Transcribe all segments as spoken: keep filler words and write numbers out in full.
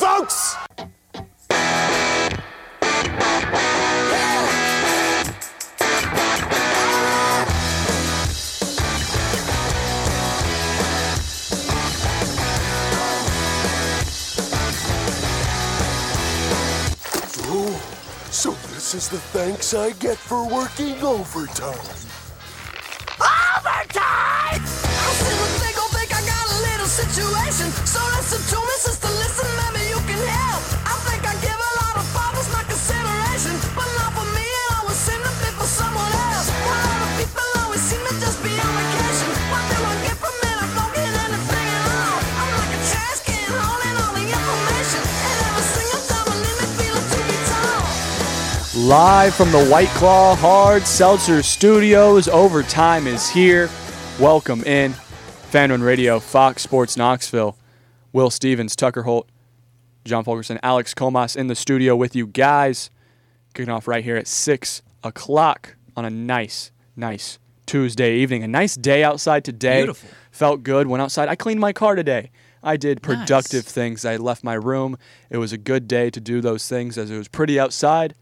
folks! So this is the thanks I get for working overtime. Overtime! I see what they gon' think I got a little situation. So listen to me, sister, listen, maybe you can help. I think I give a lot of fathers my consideration, but not for me, it always seem to be for someone else. While other people always seem to just be on vacation. What do I get from it? I don't get anything at all. I'm like a trash can holding all the information, and every single time I leave me feeling two feet tall. Live from the White Claw Hard Seltzer Studios, overtime is here. Welcome in. Fan Run Radio, Fox Sports Knoxville. Will Stevens, Tucker Holt, John Fulkerson, Alex Comas in the studio with you guys. Kicking off right here at six o'clock on a nice, nice Tuesday evening. A nice day outside today. Beautiful. Felt good. Went outside. I cleaned my car today. I did productive Nice. things. I left my room. It was a good day to do those things as it was pretty outside.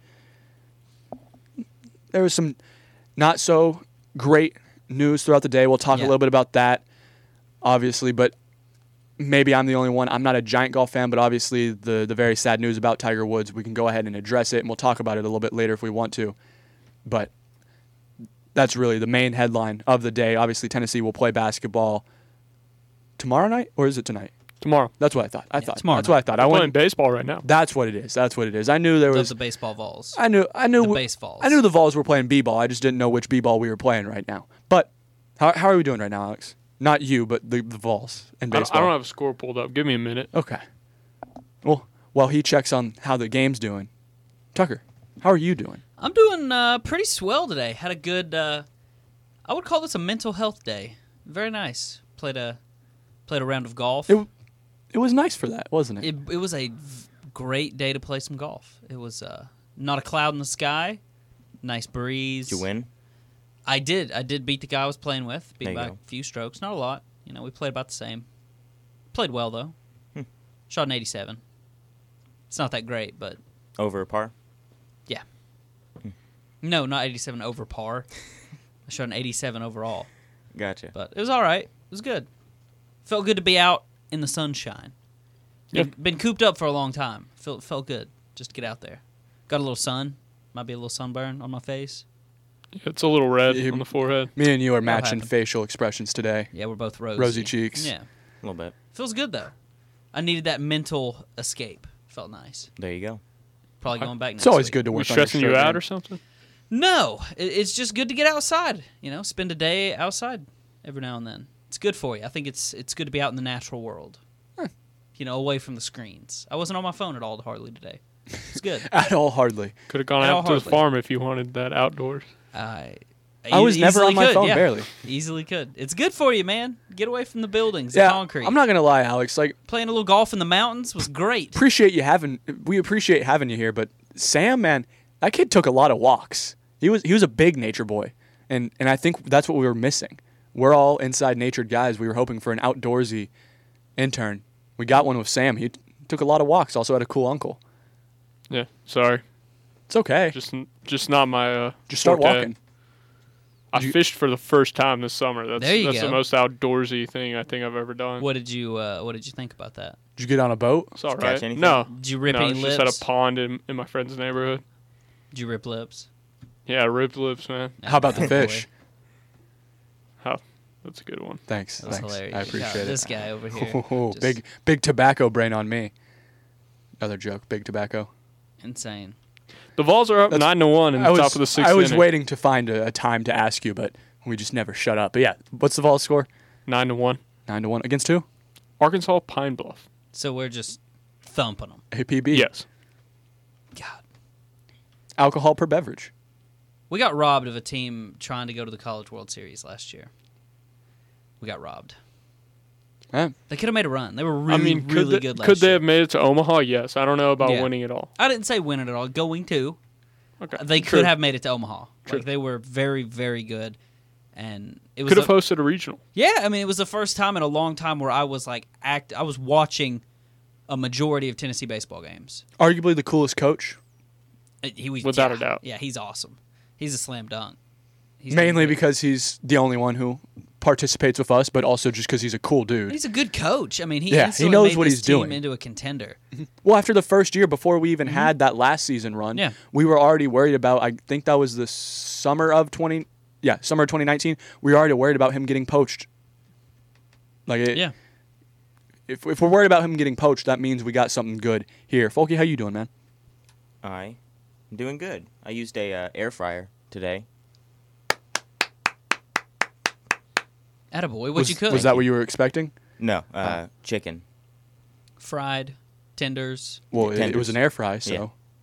There was some not so great news throughout the day. We'll talk Yeah. a little bit about that, obviously, but maybe I'm the only one. I'm not a giant golf fan, but obviously the, the very sad news about Tiger Woods, we can go ahead and address it, and we'll talk about it a little bit later if we want to. But that's really the main headline of the day. Obviously, Tennessee will play basketball tomorrow night, or is it tonight? Tomorrow. That's what I thought. I thought. tomorrow That's what I thought. I I'm playing went. baseball right now. That's what it is. That's what it is. I knew there Of was. the baseball balls. I knew. I knew. The baseballs. I knew the Vols were playing b-ball. I just didn't know which b-ball we were playing right now. But how how are we doing right now, Alex? Not you, but the the Vols and I don't, baseball. I don't have a score pulled up. Give me a minute. Okay. Well, while he checks on how the game's doing, Tucker, how are you doing? I'm doing uh, pretty swell today. Had a good, uh, I would call this a mental health day. Very nice. Played a played a round of golf. It it was nice for that, wasn't it? It, it was a v- great day to play some golf. It was uh, not a cloud in the sky, nice breeze. Did you win? I did. I did beat the guy I was playing with. Beat There you by go. a few strokes, not a lot. You know, we played about the same. Played well though. Hmm. Shot an eighty-seven. It's not that great, but Over par? yeah. No, not eighty-seven over par. I shot an eighty-seven overall, Gotcha. but it was all right. It was good. Felt good to be out in the sunshine. Yeah. Been, been cooped up for a long time. Felt felt good just to get out there. Got a little sun. Might be a little sunburn on my face. It's a little red Yeah. on the forehead. Me and you are matching happen. facial expressions today. Yeah, we're both rosy. Rosy cheeks. Yeah, A little bit. feels good though. I needed that mental escape. Felt nice. There you go. Probably going back next It's always week. good to We work on your stressing you shirt, out man. or something? No, it, it's just good to get outside. You know, spend a day outside every now and then. It's good for you. I think it's it's good to be out in the natural world. You know, away from the screens. I wasn't on my phone at all hardly today. It's good. At all, hardly. Could have gone At all out to the hardly. farm if you wanted that outdoors. I I was e- never easily on my could, phone, yeah. barely. Easily could. It's good for you, man. Get away from the buildings, the Yeah, concrete. I'm not gonna lie, Alex. Like, Playing a little golf in the mountains was great. appreciate you having. We appreciate having you here, but Sam, man, that kid took a lot of walks. He was he was a big nature boy, and and I think that's what we were missing. We're all inside natured guys. We were hoping for an outdoorsy intern. We got one with Sam. He t- took a lot of walks. Also had a cool uncle. Yeah, sorry. It's okay. Just just not my uh Just start forte. walking. I You- fished for the first time this summer. That's There you that's go. the most outdoorsy thing I think I've ever done. What did you uh, What did you think about that? Did you get on a boat? It's all Did you catch right. anything? No. Did you rip no, any it's lips? just at a pond in, in my friend's neighborhood. Did you rip lips? Yeah, ripped lips, man. How about the Oh, boy. fish? How? That's a good one. Thanks. That was Thanks. hilarious. I Yeah, appreciate This it. guy over here. Oh, just big big tobacco brain on me. Another joke. Big tobacco. insane. The Vols are up That's- nine to one in I the was top of the sixth I was inning. waiting to find a, a time to ask you, but we just never shut up. But yeah, what's the Vols score? Nine to one. Nine to one against who? Arkansas Pine Bluff. So we're just thumping them. A P B. Yes. God. Alcohol per beverage. We got robbed of a team trying to go to the College World Series last year. We got robbed. Eh, They could have made a run. They were really, I mean, could, really they, good last could they year. have made it to Omaha? Yes. I don't know about Yeah. winning it all. I didn't say win it at all. Going to. Okay. They True. could have made it to Omaha. True. Like they were very, very good, and it was Could have the- hosted a regional. yeah. I mean, it was the first time in a long time where I was like act. I was watching a majority of Tennessee baseball games. Arguably the coolest coach, Uh, He was Without yeah, a doubt. Yeah, he's awesome. He's a slam dunk. He's mainly gonna be- because he's the only one who participates with us, but also just because he's a cool dude. he's a good coach. I mean, he Yeah, he instantly knows made what this he's team doing. into a contender. Well, after the first year, before we even had that last season run, Yeah. we were already worried about. I think that was the summer of twenty. Yeah, summer of twenty nineteen. We were already worried about him getting poached. Like, it, Yeah. if if we're worried about him getting poached, that means we got something good here. Folky, how you doing, man? I am doing good. I used a uh, air fryer today. Attaboy, what was, you cook? Was that what you were expecting? No, uh, chicken. Fried, tenders. Well, it, it Tenders. was an air fry, so Yeah.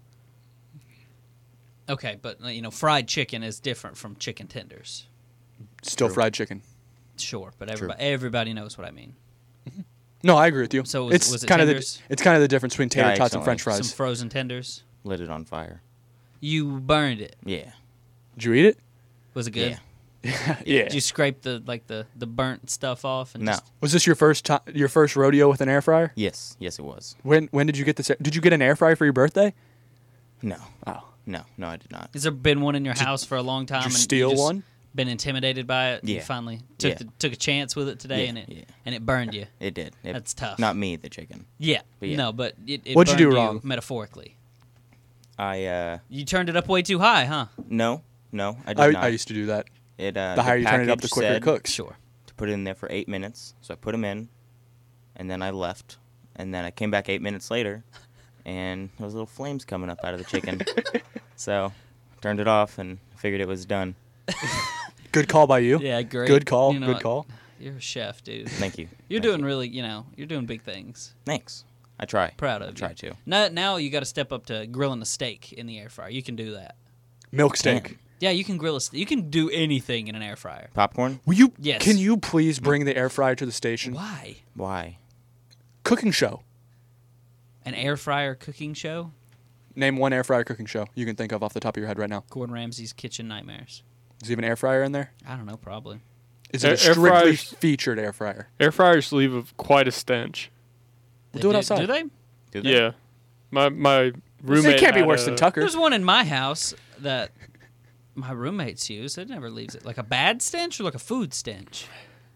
Okay, but uh, you know, fried chicken is different from chicken tenders. still True. fried chicken. Sure, but everybody everybody knows what I mean. No, I agree with you. So was- it's was it kind of the tenders? it's kind of the difference between tater Yeah, tots and French excellent. fries. Some frozen tenders. Lit it on fire. You burned it. Yeah. Did you eat it? Was it good? Yeah. Yeah. Did you scrape the like the, the burnt stuff off? And No. Just, Was this your first time, your first rodeo with an air fryer? Yes. Yes, it was. When when did you get this? Did you get an air fryer for your birthday? No. Oh, No. No, I did not. has there been one in your house for a long time? did you and steal just one? Been intimidated by it? And you Yeah. finally took Yeah. the, took a chance with it today, Yeah, and it yeah. and it burned you. It did. It, That's tough. Not me, the chicken. Yeah. But yeah. No, but it, it What'd you burned do wrong? metaphorically. I, uh, You turned it up way too high, huh? no. No, I did I, not. I used to do that. It, uh, The higher you turn it up, the package quicker it said cooks. Sure. to put it in there for eight minutes. So I put them in, and then I left. And then I came back eight minutes later, and there was little flames coming up out of the chicken. So turned it off and figured it was done. Good call by you. Yeah, great. Good call. You know good what? call. You're a chef, dude. Thank you. You're Thank doing you. really, you know, you're doing big things. Thanks. I try. Proud of I you. try to. Now, now you got to step up to grilling a steak in the air fryer. You can do that. Milk steak. Damn. Yeah, you can grill a steak. You can do anything in an air fryer. Popcorn? Will you? Yes. Can you please bring the air fryer to the station? Why? Why? Cooking show. An air fryer cooking show? Name one air fryer cooking show you can think of off the top of your head right now. Gordon Ramsay's Kitchen Nightmares. Does he have an air fryer in there? I don't know, probably. Is it Air- a air strictly fryers- featured air fryer? Air fryers leave a, quite a stench. We'll They do it do- outside. Do they? Do they? Yeah. My my roommate It can't be had worse a- than Tucker. There's one in my house that my roommates use. It never leaves it. Like a bad stench or like a food stench?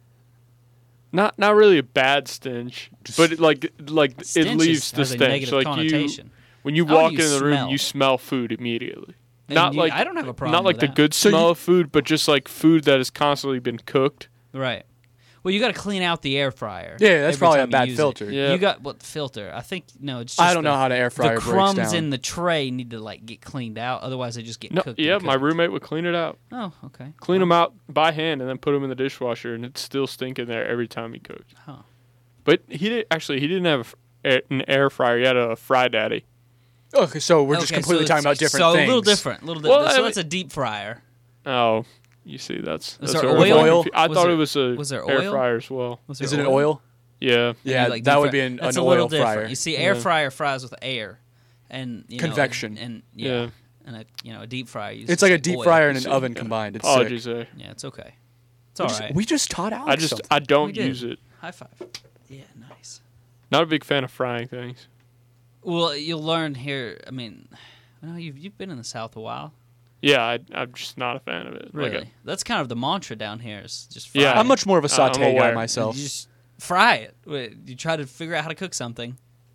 Not not really a bad stench, but it, like like it Stench leaves is- the has a stench. negative Like you, connotation. when you Oh, walk you into the room, smell. you smell food immediately. And Not you- like I don't have a problem Not like with the that. good So smell you- of food, but just like food that has constantly been cooked. Right. Well, you got to clean out the air fryer. Yeah, that's every probably a time you bad use it. filter. Yeah. You got what filter? I think no. It's just I don't the, know how to air fryer the breaks crumbs down. in the tray need to like get cleaned out. Otherwise, they just get No, cooked. yeah, and my cooked. roommate would clean it out, Oh, okay. clean them out by hand, and then put them in the dishwasher, and it's still stinking there every time he cooked. Huh. But he did actually. He didn't have a, an air fryer. He had a Fry Daddy. Okay, so we're just Okay, completely so talking it's- about different so things. a little different. A little Well, different. I so mean- that's a deep fryer. Oh, you see, that's. Was that's there where we're oil? confu- I Was thought there- it was a was there air oil? fryer as well. Was Is there it an oil? Yeah. And Yeah, you, like, that deep would fry- be an, That's an a little oil different. fryer. You see, air Yeah. fryer fries with air, and you know, Convection. and, and yeah, Yeah. and a you know a deep fryer. uses It's like a like deep oil. fryer and an So, oven yeah. combined. It's Apologies sick. there. Yeah, it's okay. It's We all just, right. we just taught Alex I just something. I We don't did. use it. High five. Yeah, nice. Not a big fan of frying things. Well, you'll learn here. I mean, well, you've you've been in the South a while. Yeah, I, I'm just not a fan of it. Really, Like that's kind of the mantra down here. Is just fry Yeah. it. I'm much more of a Uh, I'm saute guy aware. myself. You just fry it. Wait, You try to figure out how to cook something.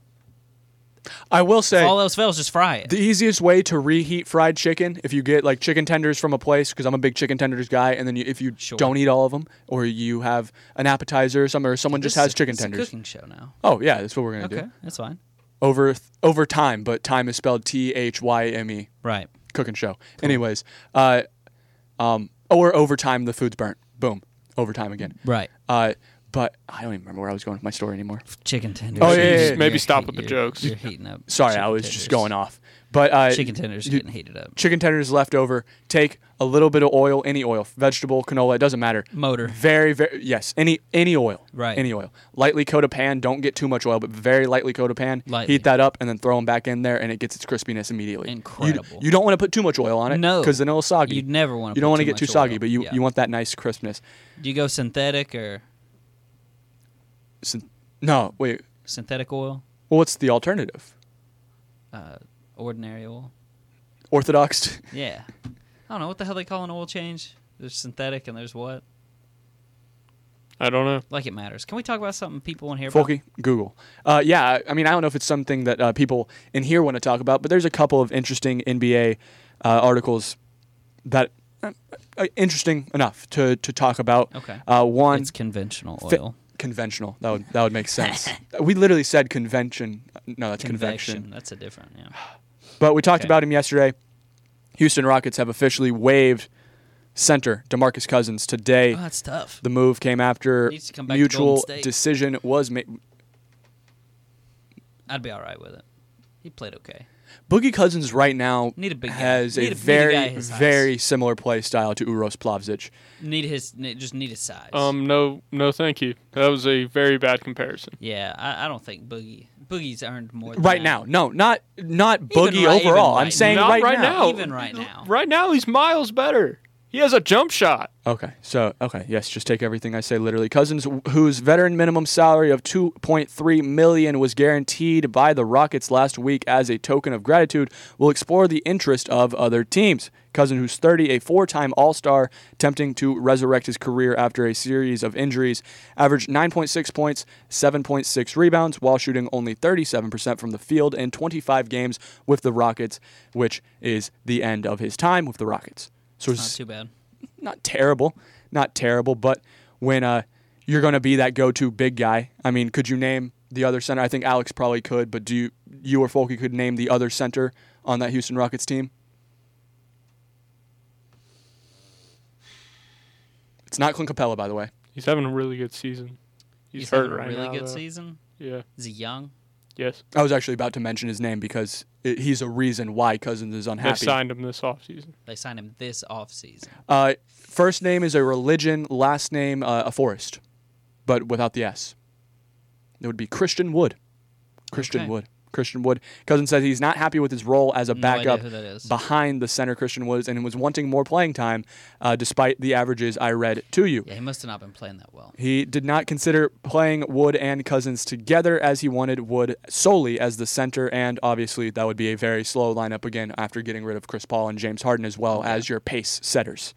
I will If say all else fails, just fry it. the easiest way to reheat fried chicken, if you get like chicken tenders from a place, because I'm a big chicken tenders guy, and then you, if you Sure. don't eat all of them, or you have an appetizer or something, or someone just This has is- chicken it's a tenders. cooking show now. Oh yeah, that's what we're gonna Okay, do that's fine. over over time, but time is spelled T H Y M E. Right. Cooking show. Anyways, uh, um, or overtime the food's burnt. Boom, overtime again. Right. Uh, but I don't even remember where I was going with my story anymore. Chicken tenders. Oh, yeah, You're- yeah, yeah. you're Maybe stop heat- with the you're- jokes. You're heating up. Sorry, chicken I was tenders. just going off. But uh, Chicken tenders are you- getting heated up. chicken tenders left over. Take a little bit of oil, any oil, vegetable, canola, it doesn't matter. Motor. Very, very yes, any any oil, Right. Any oil. Lightly coat a pan. Don't get too much oil, but very lightly coat a pan. Lightly. Heat that up and then throw them back in there, and it gets its crispiness immediately. You- Incredible. You, don't want to put too much oil on it, No. because then it'll soggy. You'd never want to. You don't want to get too soggy, but you, yeah. you want that nice crispness. Do you go synthetic or Syn- No, wait. synthetic oil? Well, what's the alternative? Uh, ordinary oil. Orthodox? Yeah. I don't know what the hell they call an oil change. There's synthetic and there's what? I don't know. Like it matters. Can we talk about something people want to hear about? Folky, Google. Uh, yeah, I mean, I don't know if it's something that uh, people in here want to talk about, but there's a couple of interesting N B A uh, articles that uh, uh, interesting enough to, to talk about. Okay. Uh, one, It's conventional fi- oil. conventional. That would that would make sense. We literally said convention. No, that's Convection. convection. That's a different, yeah. But we talked Okay. about him yesterday. Houston Rockets have officially waived center DeMarcus Cousins today. Oh, that's tough. The move came after Needs to come back to mutual Golden State. decision was made. I'd be all right with it. He played okay. Boogie Cousins right now Need a big guy. has Need a a- need a very, guy his size. very similar play style to Uros Plavsic. Need his, need, just need his size. Um, no, no, thank you. That was a very bad comparison. yeah, I, I don't think Boogie Boogie's earned more than Right that. now, no, not not Boogie right- even overall. I'm right saying Not right, right now. now. Even right now. Right now, he's miles better. He has a jump shot. Okay, so okay, yes, just take everything I say literally. Cousins, whose veteran minimum salary of two point three million dollars was guaranteed by the Rockets last week as a token of gratitude, will explore the interest of other teams. Cousins, who's thirty, a four-time All-Star, attempting to resurrect his career after a series of injuries, averaged nine point six points, seven point six rebounds, while shooting only thirty-seven percent from the field in twenty-five games with the Rockets, which is the end of his time with the Rockets. So Not it's too bad. not terrible, not terrible, but when uh, you're going to be that go-to big guy, I mean, could you name the other center? I think Alex probably could, but do you, you or Folky could name the other center on that Houston Rockets team? It's not Clint Capella, by the way. He's having a really good season. He's, He's hurt having a right really now. good though. season. Yeah. Is he young? Yes. I was actually about to mention his name because it, he's a reason why Cousins is They unhappy. signed him this offseason. They signed him this offseason. Uh, first name is a religion, last name uh, a forest, but without the S. It would be Christian Wood. Christian Okay. Wood. Christian Wood. Cousins says he's not happy with his role as a No backup idea who that is. behind the center Christian Woods and was wanting more playing time uh, despite the averages I read to you. Yeah, he must have not been playing that well. He did not consider playing Wood and Cousins together as he wanted Wood solely as the center, and obviously that would be a very slow lineup again after getting rid of Chris Paul and James Harden as well as your pace setters.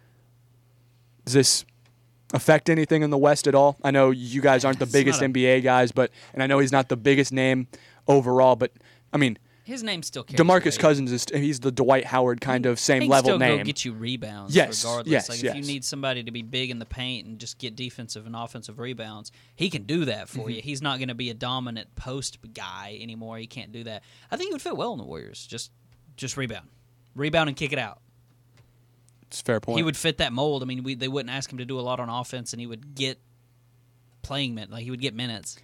Does this affect anything in the West at all? I know you guys aren't the It's biggest not a- N B A guys, but and I know he's not the biggest name overall, but I mean, His name still carries DeMarcus weight. Cousins is he's the Dwight Howard kind of He same can level still name. go get you rebounds Yes, regardless. yes, like if yes. you need somebody to be big in the paint and just get defensive and offensive rebounds, he can do that for Mm-hmm. you. He's not going to be a dominant post guy anymore. He can't do that. I think he would fit well in the Warriors. Just just rebound. Rebound and kick it out. It's a fair point. He would fit that mold. I mean, we, they wouldn't ask him to do a lot on offense, and he would get playing minutes. Like he would get minutes.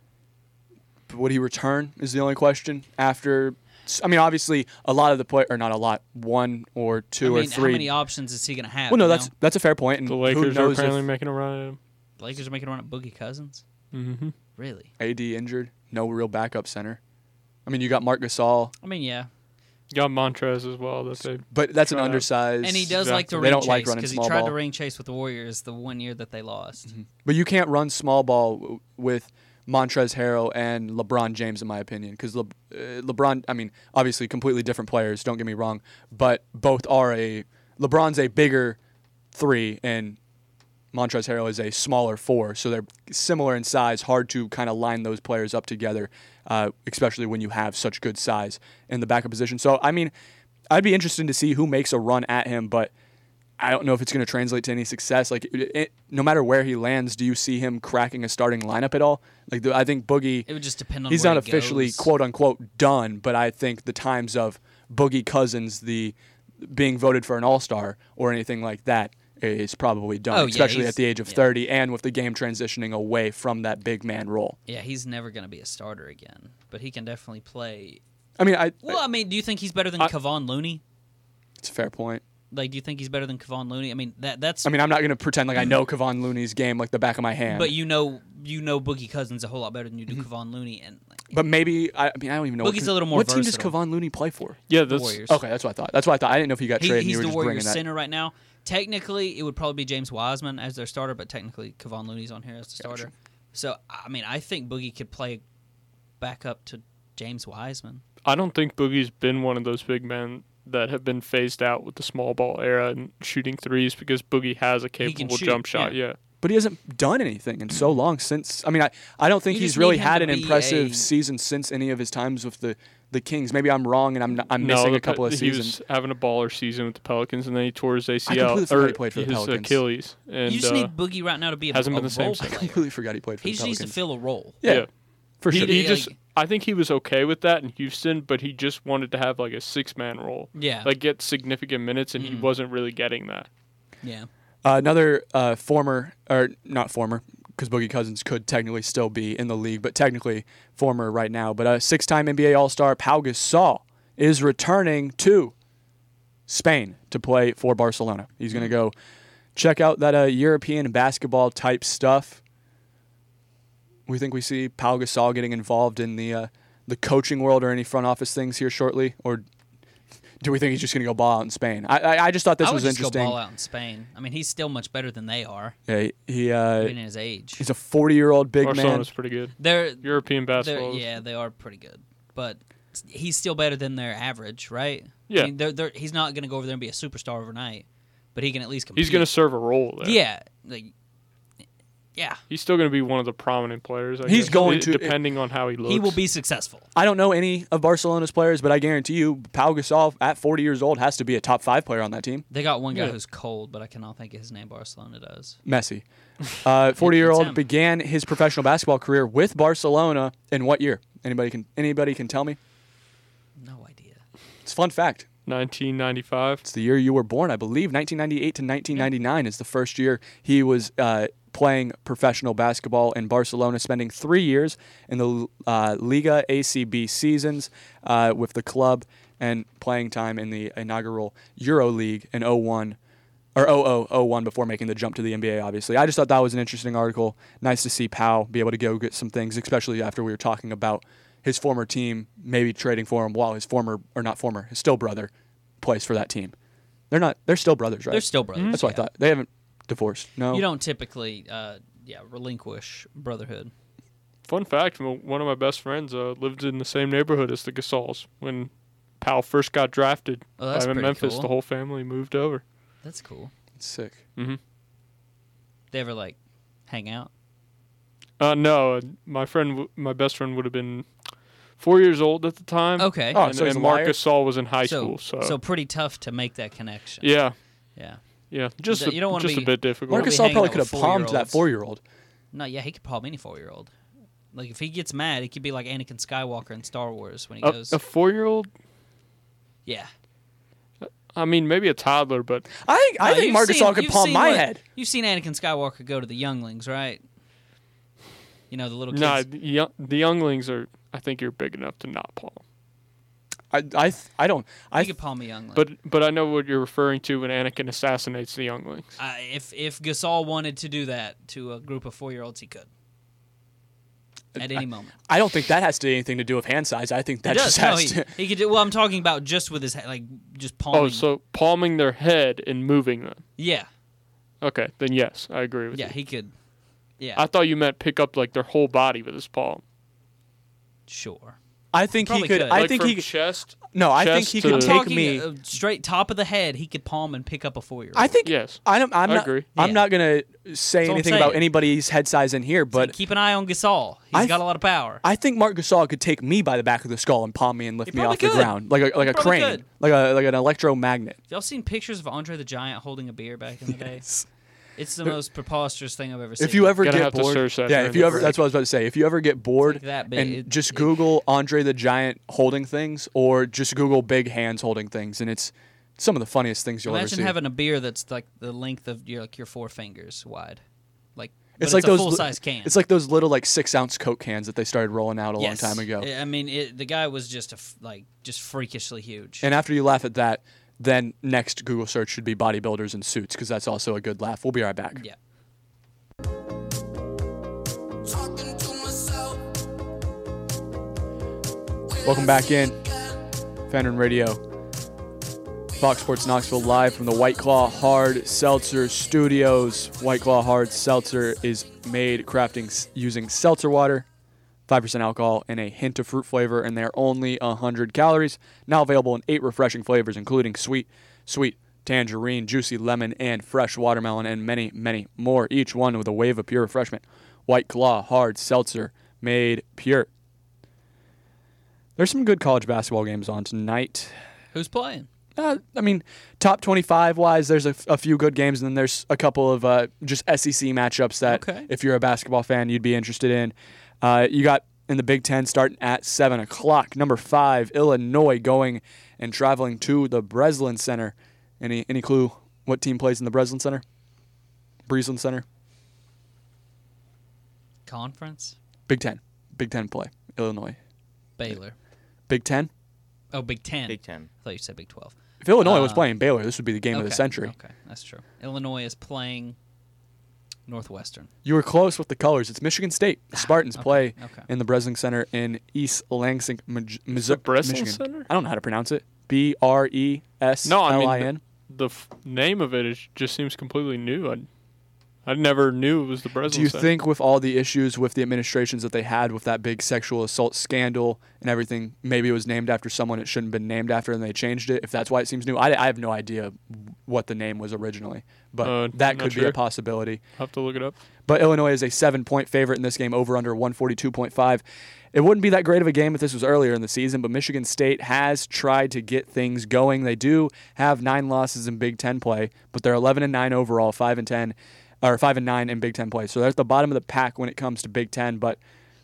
Would he return is the only question after I mean obviously a lot of the play or not a lot one or two I mean, or three how many options is he going to have? well no you that's know? that's a fair point and The who Lakers are knows apparently if making a run at him. The Lakers are making a run at Boogie Cousins. Mm-hmm. Really? A D injured no real backup center I mean you got Marc Gasol I mean, yeah. Got Montrez as well. That they but that's an Try out. undersized And he does like to they ring don't chase like running because he small tried ball. to ring chase with the Warriors the one year that they lost. But you can't run small ball w- with Montrezl Harrell and LeBron James, in my opinion, because Le- uh, LeBron. I mean, obviously, completely different players. Don't get me wrong, but both are a. LeBron's a bigger three, and Montrezl Harrell is a smaller four. So they're similar in size. Hard to kind of line those players up together, uh, especially when you have such good size in the backup position. So I mean, I'd be interested to see who makes a run at him, but. I don't know if it's going to translate to any success. Like, it, it, no matter where he lands, do you see him cracking a starting lineup at all? Like, the, I think Boogie, It would just depend on he's where not he officially goes. quote unquote done, but I think the times of Boogie Cousins, the being voted for an All Star or anything like that, is probably done, Oh, yeah, especially he's- at the age of yeah. thirty, and with the game transitioning away from that big man role. Yeah, he's never going to be a starter again, but he can definitely play. I mean, I, Well, I mean, do you think he's better than I- Kevon Looney? it's a fair point. Like, do you think he's better than Kevon Looney? I mean, that that's. I mean, I'm not going to pretend like I know Kevon Looney's game like the back of my hand. but you know, you know Boogie Cousins a whole lot better than you do Kevon Looney, and like, But maybe I, I mean I don't even know. Boogie's what, a little more What team does versatile. Kevon Looney play for? yeah, the that's Warriors. Okay, that's what I thought. That's what I thought. I didn't know if he got He- traded. and he's you were the just Warriors bringing that. center right now. Technically, it would probably be James Wiseman as their starter, but technically Kevon Looney's on here as the starter. So, I mean, I think Boogie could play back up to James Wiseman. I don't think Boogie's been one of those big men that have been phased out with the small ball era and shooting threes because Boogie has a capable shoot, jump shot. yeah. Yeah. But he hasn't done anything in so long since. I mean, I, I don't think You he's just really need him had to an be impressive a- season since any of his times with the, the Kings. Maybe I'm wrong and I'm not, I'm no, missing the a couple Pe- of he seasons. was having a baller season with the Pelicans, and then he tore his A C I L completely forgot or he played for the his Pelicans. Achilles. And, you just uh, need Boogie right now to be a, hasn't a been the same role since. I player. completely forgot he played for He the just needs to Pelicans. fill a role. Yeah, yeah. for He, sure. he Yeah, just, like- I think he was okay with that in Houston, but he just wanted to have like a six man role, Yeah. like get significant minutes, and he Mhm. wasn't really getting that. Yeah. Uh, another uh, former, or not former, because Boogie Cousins could technically still be in the league, but technically former right now. But a six-time N B A All-Star, Pau Gasol, is returning to Spain to play for Barcelona. He's going to go check out that uh, European basketball type stuff. We think we see Pau Gasol getting involved in the uh, the coaching world or any front office things here shortly, or do we think he's just going to go ball out in Spain? I I, I just thought this I would was just interesting. go ball out in Spain. I mean, he's still much better than they are, Yeah, he, he uh, even in his age. he's a forty-year-old big man. Barcelona's pretty good. They're, European they're basketball. is- yeah, they are pretty good, but he's still better than their average, right? Yeah. I mean, they're, they're, he's not going to go over there and be a superstar overnight, but he can at least compete. He's going to serve a role there. Yeah, like, yeah, He's still going to be one of the prominent players. I He's guess, going it- to- depending on how he looks. he will be successful. I don't know any of Barcelona's players, but I guarantee you, Pau Gasol at forty years old has to be a top five player on that team. They got one guy Yeah. who's cold, but I cannot think of his name. Barcelona does. Messi. Uh, forty-year-old him. began his professional basketball career with Barcelona in what year? Anybody can anybody can tell me? No idea. It's a fun fact. nineteen ninety-five. It's the year you were born, I believe. nineteen ninety-eight to nineteen ninety-nine is the first year he was uh, playing professional basketball in Barcelona, spending three years in the uh, Liga A C B seasons uh, with the club and playing time in the inaugural Euro League in oh one or oh oh oh one before making the jump to the N B A, obviously. I just thought that was an interesting article. Nice to see Pau be able to go get some things, especially after we were talking about his former team maybe trading for him while his former, or not former, his still brother plays for that team. They're not, they're still brothers, right? They're still brothers. That's what I yeah. thought. They haven't divorced. No. You don't typically, uh, yeah, relinquish brotherhood. Fun fact: m- one of my best friends uh, lived in the same neighborhood as the Gasols when Powell first got drafted Oh, that's by pretty Memphis. cool. The whole family moved over. That's cool. It's sick. Mm-hmm. They ever like hang out? Uh, no, my friend, w- my best friend, would have been four years old at the time. Okay. Oh, and, so he's and a Marc liar? Gasol was in high so, school. So, so pretty tough to make that connection. yeah, Yeah. yeah, just You a, don't wanna just be- a bit difficult. Wanna be Marcus hanging probably out could have with palmed that four-year-olds. four-year-old. No, yeah, he could palm any four-year-old. Like if he gets mad, he could be like Anakin Skywalker in Star Wars when he A, goes. a four-year-old. yeah. I mean, maybe a toddler, but I I No, think you've Marcus seen- Gasol could you've palm seen my what- head. You've seen Anakin Skywalker go to the younglings, right? You know the little kids. nah, the, young, the younglings are. I think you're big enough to not palm. I I th- I don't. I he th- could palm a youngling. But but I know what you're referring to when Anakin assassinates the younglings. uh, if if Gasol wanted to do that to a group of four-year-olds, he could. At any moment. I don't think that has to do anything to do with hand size. I think that He just does. No, has he, to. he could do. Well, I'm talking about just with his head, like just palming. Oh, so palming their head and moving them. yeah, Okay, then yes, I agree with yeah, you. he could. Yeah, I thought you meant pick up like their whole body with his palm. sure. I think he Probably could. could. I like think from he. chest. No, I think chest he to- could I'm take Talking, me. uh, straight top of the head. He could palm and pick up a four-year-old. I think. Yes. I don't. I'm I not. agree. I'm Yeah. not gonna say what I'm anything about saying. anybody's head size in here, but keep an eye on Gasol. He's I got th- a lot of power. I think Marc Gasol could take me by the back of the skull and palm me and lift He me off probably the could. ground like a like He a probably crane, could. like a like an electromagnet. Have y'all seen pictures of Andre the Giant holding a beer back in the day? It's the most preposterous thing I've ever seen. If you ever Gotta get have to bored, search that yeah. during If you the ever, break. that's what I was about to say. If you ever get bored like that big, and it- just it- Google Andre the Giant holding things, or just Google big hands holding things, and it's some of the funniest things you'll Imagine ever see. having a beer that's like the length of your like your four fingers wide, like but it's like a those full li- size can. It's like those little like six ounce Coke cans that they started rolling out a Yes. long time ago. I I mean, it, the guy was just a f- like just freakishly huge. And after you laugh at that, then next Google search should be bodybuilders in suits because that's also a good laugh. We'll be right back. yeah. Talking to myself. Welcome back in. Fandom Radio. Fox Sports Knoxville live from the White Claw Hard Seltzer Studios. White Claw Hard Seltzer is made crafting s- using seltzer water, five percent alcohol, and a hint of fruit flavor, and they're only one hundred calories. Now available in eight refreshing flavors, including sweet, sweet, tangerine, juicy lemon, and fresh watermelon, and many, many more, each one with a wave of pure refreshment. White Claw Hard Seltzer, made pure. There's some good college basketball games on tonight. Who's playing? Uh, I mean, top twenty-five wise, there's a, f- a few good games, and then there's a couple of uh, just S E C matchups that, Okay. if you're a basketball fan, you'd be interested in. Uh, you got in the Big Ten starting at seven o'clock. Number five, Illinois, going and traveling to the Breslin Center. Any any clue what team plays in the Breslin Center? Breslin Center? Conference? Big Ten. Big Ten play. Illinois. Baylor. Big Ten? Oh, Big Ten. Big Ten. I thought you said Big twelve. If Illinois was Uh, playing Baylor, this would be the game of the Okay, century. Okay, that's true. Illinois is playing Northwestern. You were close with the colors. It's Michigan State. The Spartans okay, play okay. in the Breslin Center in East Lansing, Mig- Mis- the Breslin Michigan. Center? I don't know how to pronounce it. B R E S No, I L mean I the, N. the f- name of it is, just seems completely new. I, I never knew it was the Breslin Do you Center. think with all the issues with the administrations that they had with that big sexual assault scandal and everything, maybe it was named after someone it shouldn't have been named after and they changed it? If that's why it seems new, I, I have no idea what the name was originally, but Uh, that not could be sure. a possibility. I'll have to look it up. But Illinois is a seven-point favorite in this game, over under one forty-two point five. It wouldn't be that great of a game if this was earlier in the season, but Michigan State has tried to get things going. They do have nine losses in Big Ten play, but they're eleven and nine overall, five and ten, or five and nine in Big Ten play. So they're at the bottom of the pack when it comes to Big Ten, but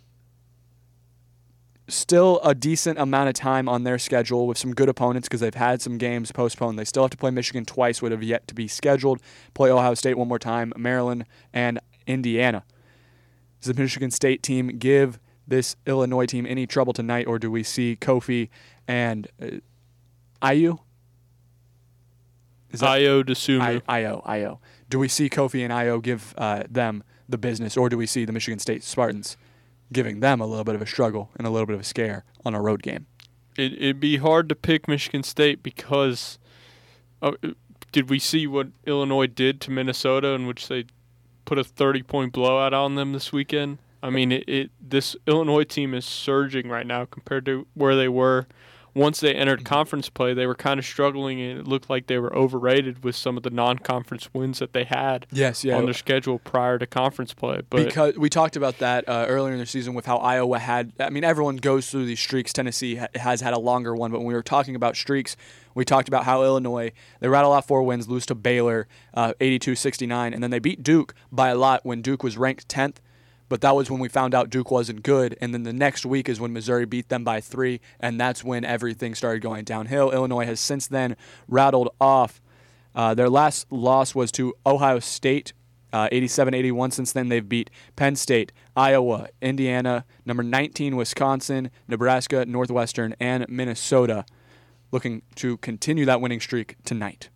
still a decent amount of time on their schedule with some good opponents because they've had some games postponed. They still have to play Michigan twice, would have yet to be scheduled. Play Ohio State one more time, Maryland, and Indiana. Does the Michigan State team give this Illinois team any trouble tonight, or do we see Kofi and uh, I U? Is that Io DeSumo. I- Io? Io. Do we see Kofi and Io give uh, them the business, or do we see the Michigan State Spartans giving them a little bit of a struggle and a little bit of a scare on a road game? It, it'd be hard to pick Michigan State because uh, did we see what Illinois did to Minnesota, in which they put a thirty-point blowout on them this weekend? I mean, it, it this Illinois team is surging right now compared to where they were once they entered conference play. They were kind of struggling, and it looked like they were overrated with some of the non-conference wins that they had Yes, yeah. on their schedule prior to conference play. But Because we talked about that uh, earlier in the season with how Iowa had. I mean, everyone goes through these streaks. Tennessee ha- has had a longer one, but when we were talking about streaks, we talked about how Illinois, they rattle off four wins, lose to Baylor, uh, eighty-two sixty-nine, and then they beat Duke by a lot when Duke was ranked tenth. But that was when we found out Duke wasn't good. And then the next week is when Missouri beat them by three, and that's when everything started going downhill. Illinois has since then rattled off. Uh, their last loss was to Ohio State, uh, eighty-seven eighty-one. Since then, they've beat Penn State, Iowa, Indiana, number nineteen, Wisconsin, Nebraska, Northwestern, and Minnesota, looking to continue that winning streak tonight.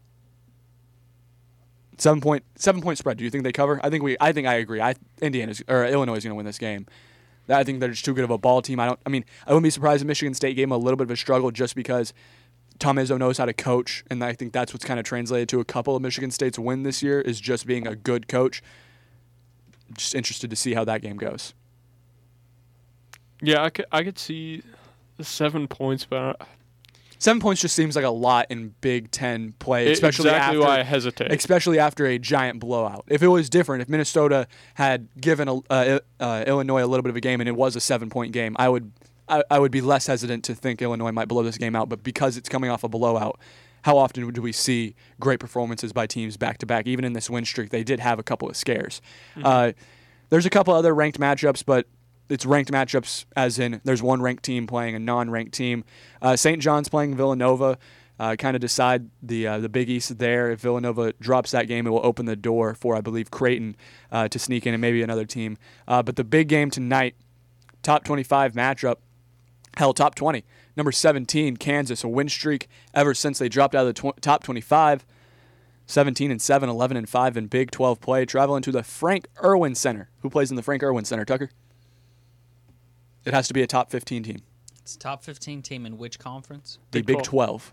Seven point seven point spread. Do you think they cover? I think we. I think I agree. I Indiana's or Illinois is going to win this game. I think they're just too good of a ball team. I don't. I mean, I wouldn't be surprised if Michigan State gave them a little bit of a struggle just because Tom Izzo knows how to coach, and I think that's what's kind of translated to a couple of Michigan State's win this year is just being a good coach. Just interested to see how that game goes. yeah, I could, I could see the seven points, but I- Seven points just seems like a lot in Big Ten play, especially exactly after why I hesitate. especially after a giant blowout. If it was different, if Minnesota had given a, uh, uh, Illinois a little bit of a game and it was a seven-point game, I would I, I would be less hesitant to think Illinois might blow this game out. But because it's coming off a blowout, how often do we see great performances by teams back-to-back? Even in this win streak, they did have a couple of scares. Mm-hmm. Uh, there's a couple other ranked matchups, but it's ranked matchups as in there's one ranked team playing a non-ranked team. Uh, Saint John's playing Villanova. Uh, kind of decide the uh, the Big East there. If Villanova drops that game, it will open the door for, I believe, Creighton uh, to sneak in and maybe another team. Uh, but the big game tonight, top twenty-five matchup, hell, top twenty. Number seventeen, Kansas, a win streak ever since they dropped out of the tw- top twenty-five. seventeen and seven, eleven and five in Big twelve play. Traveling to the Frank Irwin Center. Who plays in the Frank Irwin Center, Tucker? It has to be a top fifteen team. It's top fifteen team in which conference? The Big Big twelve.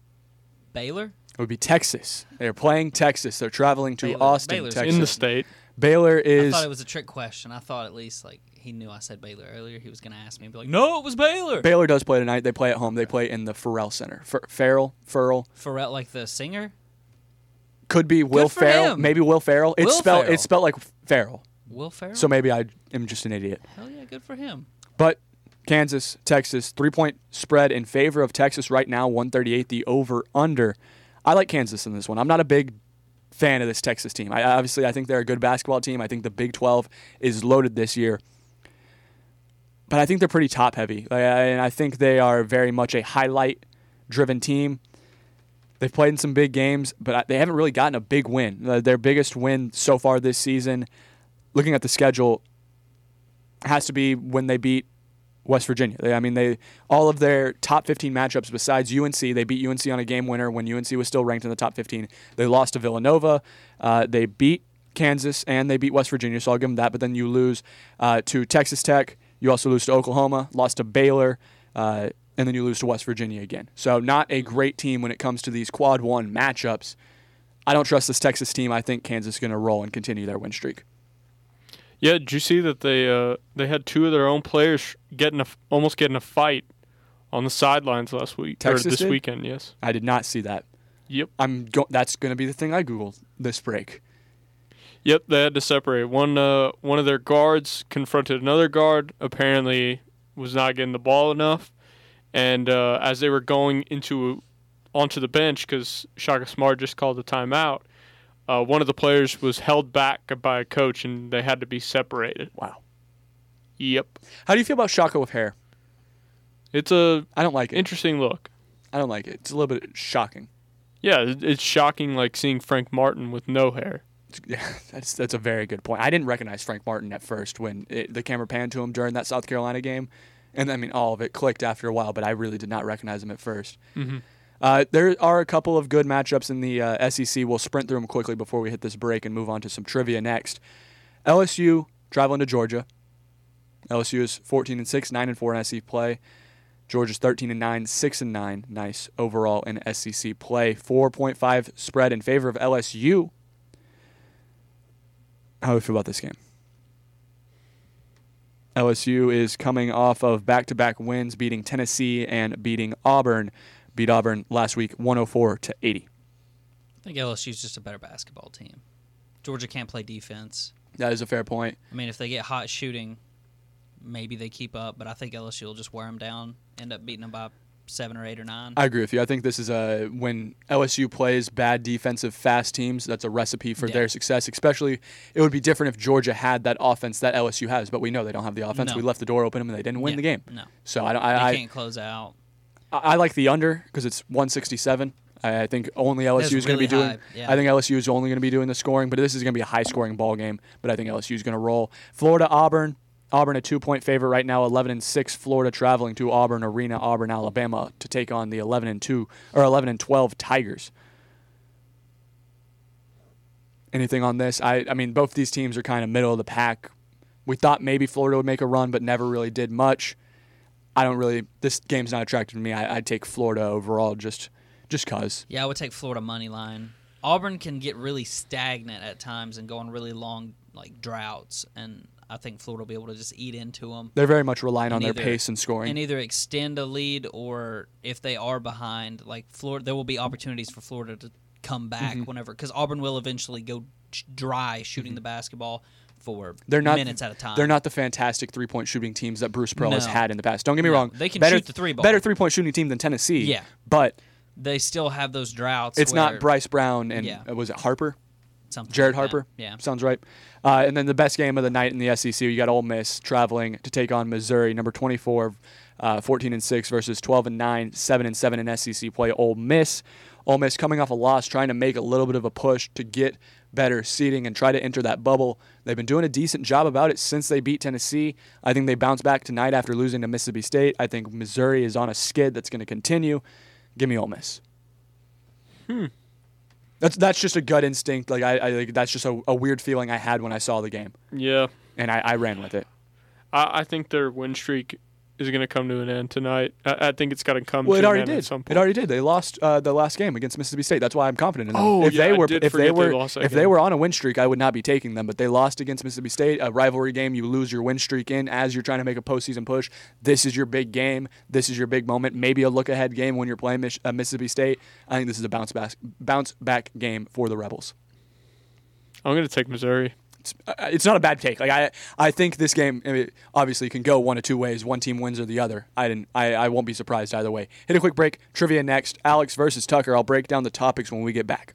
Baylor? It would be Texas. They're playing Texas. They're traveling to Baylor- Austin, Baylor's Texas. in the state. Baylor I is thought it was a trick question. I thought at least like he knew I said Baylor earlier. He was going to ask me and be like, no, it was Baylor. Baylor does play tonight. They play at home. They play in the Farrell Center. Fer- Farrell, Farrell. Pharrell, like the singer? Could be Will for Ferrell. him. Maybe Will Ferrell. It's Will spelled Ferrell. it's spelled like Farrell. Will Ferrell? So maybe I am just an idiot. Hell yeah, good for him. But Kansas, Texas, three-point spread in favor of Texas right now, one thirty-eight, the over-under. I like Kansas in this one. I'm not a big fan of this Texas team. I Obviously, I think they're a good basketball team. I think the Big twelve is loaded this year. But I think they're pretty top-heavy, and I think they are very much a highlight-driven team. They've played in some big games, but they haven't really gotten a big win. Uh, their biggest win so far this season, looking at the schedule, has to be when they beat West Virginia. They, I mean, they all of their top fifteen matchups besides U N C, they beat U N C on a game winner when U N C was still ranked in the top fifteen. They lost to Villanova. Uh, they beat Kansas, and they beat West Virginia, so I'll give them that. But then you lose uh, to Texas Tech. You also lose to Oklahoma, lost to Baylor, uh, and then you lose to West Virginia again. So not a great team when it comes to these quad one matchups. I don't trust this Texas team. I think Kansas is going to roll and continue their win streak. Yeah, did you see that they uh, they had two of their own players getting a, almost getting a fight on the sidelines last week Texas or this did? weekend? Yes. I did not see that. Yep. I'm go- That's going to be the thing I Googled this break. Yep. They had to separate. One uh, one of their guards confronted another guard. Apparently, was not getting the ball enough, and uh, as they were going into onto the bench because Shaka Smart just called a timeout. Uh, one of the players was held back by a coach, and they had to be separated. Wow. Yep. How do you feel about Shaka with hair? It's a I don't like it. interesting look. I don't like it. It's a little bit shocking. Yeah, it- it's shocking like seeing Frank Martin with no hair. It's- Yeah, that's that's a very good point. I didn't recognize Frank Martin at first when it, the camera panned to him during that South Carolina game, and I mean all of it clicked after a while, but I really did not recognize him at first. Mm-hmm. Uh, there are a couple of good matchups in the uh, S E C. We'll sprint through them quickly before we hit this break and move on to some trivia next. L S U traveling to Georgia. L S U is fourteen and six, nine and four in S E C play. Georgia's thirteen and nine, six and nine. Nice overall in S E C play. four point five spread in favor of L S U. How do you feel about this game? L S U is coming off of back-to-back wins, beating Tennessee and beating Auburn. Beat Auburn last week, one oh four to eighty. I think L S U's just a better basketball team. Georgia can't play defense. That is a fair point. I mean, if they get hot shooting, maybe they keep up, but I think L S U will just wear them down, end up beating them by seven or eight or nine. I agree with you. I think this is a when L S U plays bad defensive fast teams, that's a recipe for Yeah. their success. Especially, it would be different if Georgia had that offense that L S U has, but we know they don't have the offense. No. We left the door open and they didn't win Yeah, the game. No. So I don't. They I, I, can't close out. I I like the under because it's one sixty-seven. I I think only L S U is That's going to be really doing. high, yeah. I think L S U is only going to be doing the scoring, but this is going to be a high-scoring ball game. But I think L S U is going to roll. Florida, Auburn. Auburn a two-point favorite right now, eleven and six. Florida traveling to Auburn Arena, Auburn, Alabama, to take on the eleven and two or eleven and twelve Tigers. Anything on this? I I mean, both these teams are kind of middle of the pack. We thought maybe Florida would make a run, but never really did much. I don't really. This game's not attractive to me. I, I'd take Florida overall, just just cause. Yeah, I would take Florida money line. Auburn can get really stagnant at times and go on really long like droughts, and I think Florida will be able to just eat into them. They're very much relying on And their either- pace and scoring. And either extend a lead, or if they are behind, like Florida, there will be opportunities for Florida to come back Mhm. whenever, because Auburn will eventually go sh- dry shooting the basketball for they're not minutes at a time. They're not the fantastic three-point shooting teams that Bruce Pearl has No. had in the past. Don't get me No, wrong. they can better, shoot the three ball. Better three-point shooting team than Tennessee. Yeah. But They still have those droughts. it's where not Bryce Brown and Yeah. uh, was it Harper? something Jared like that. Harper? Yeah. Sounds right. Uh, and then the best game of the night in the S E C, you got Ole Miss traveling to take on Missouri, number twenty-four, uh, fourteen and six versus twelve and nine, seven and seven in S E C play. Ole Miss. Ole Miss coming off a loss, trying to make a little bit of a push to get better seeding and try to enter that bubble. They've been doing a decent job about it since they beat Tennessee. I think they bounce back tonight after losing to Mississippi State. I think Missouri is on a skid that's going to continue. Give me Ole Miss. Hmm. That's that's just a gut instinct. Like I, I like that's just a, a weird feeling I had when I saw the game, Yeah. and I, I ran with it. I, I think their win streak is going to come to an end tonight. I, I think it's got to come Well, to it an already end did. at some point. It already did. They lost uh, the last game against Mississippi State. That's why I'm confident in them. Oh, if yeah, they I were, did if they forget they were, lost that if they game. were on a win streak, I would not be taking them. But they lost against Mississippi State, a rivalry game. You lose your win streak in as you're trying to make a postseason push. This is your big game. This is your big moment. Maybe a look ahead game when you're playing Mich- uh, Mississippi State. I think this is a bounce back, bounce back game for the Rebels. I'm going to take Missouri. It's, uh, it's not a bad take. Like I, I think this game I mean, obviously can go one of two ways. One team wins or the other. I didn't. I, I won't be surprised either way. Hit a quick break. Trivia next. Alex versus Tucker. I'll break down the topics when we get back.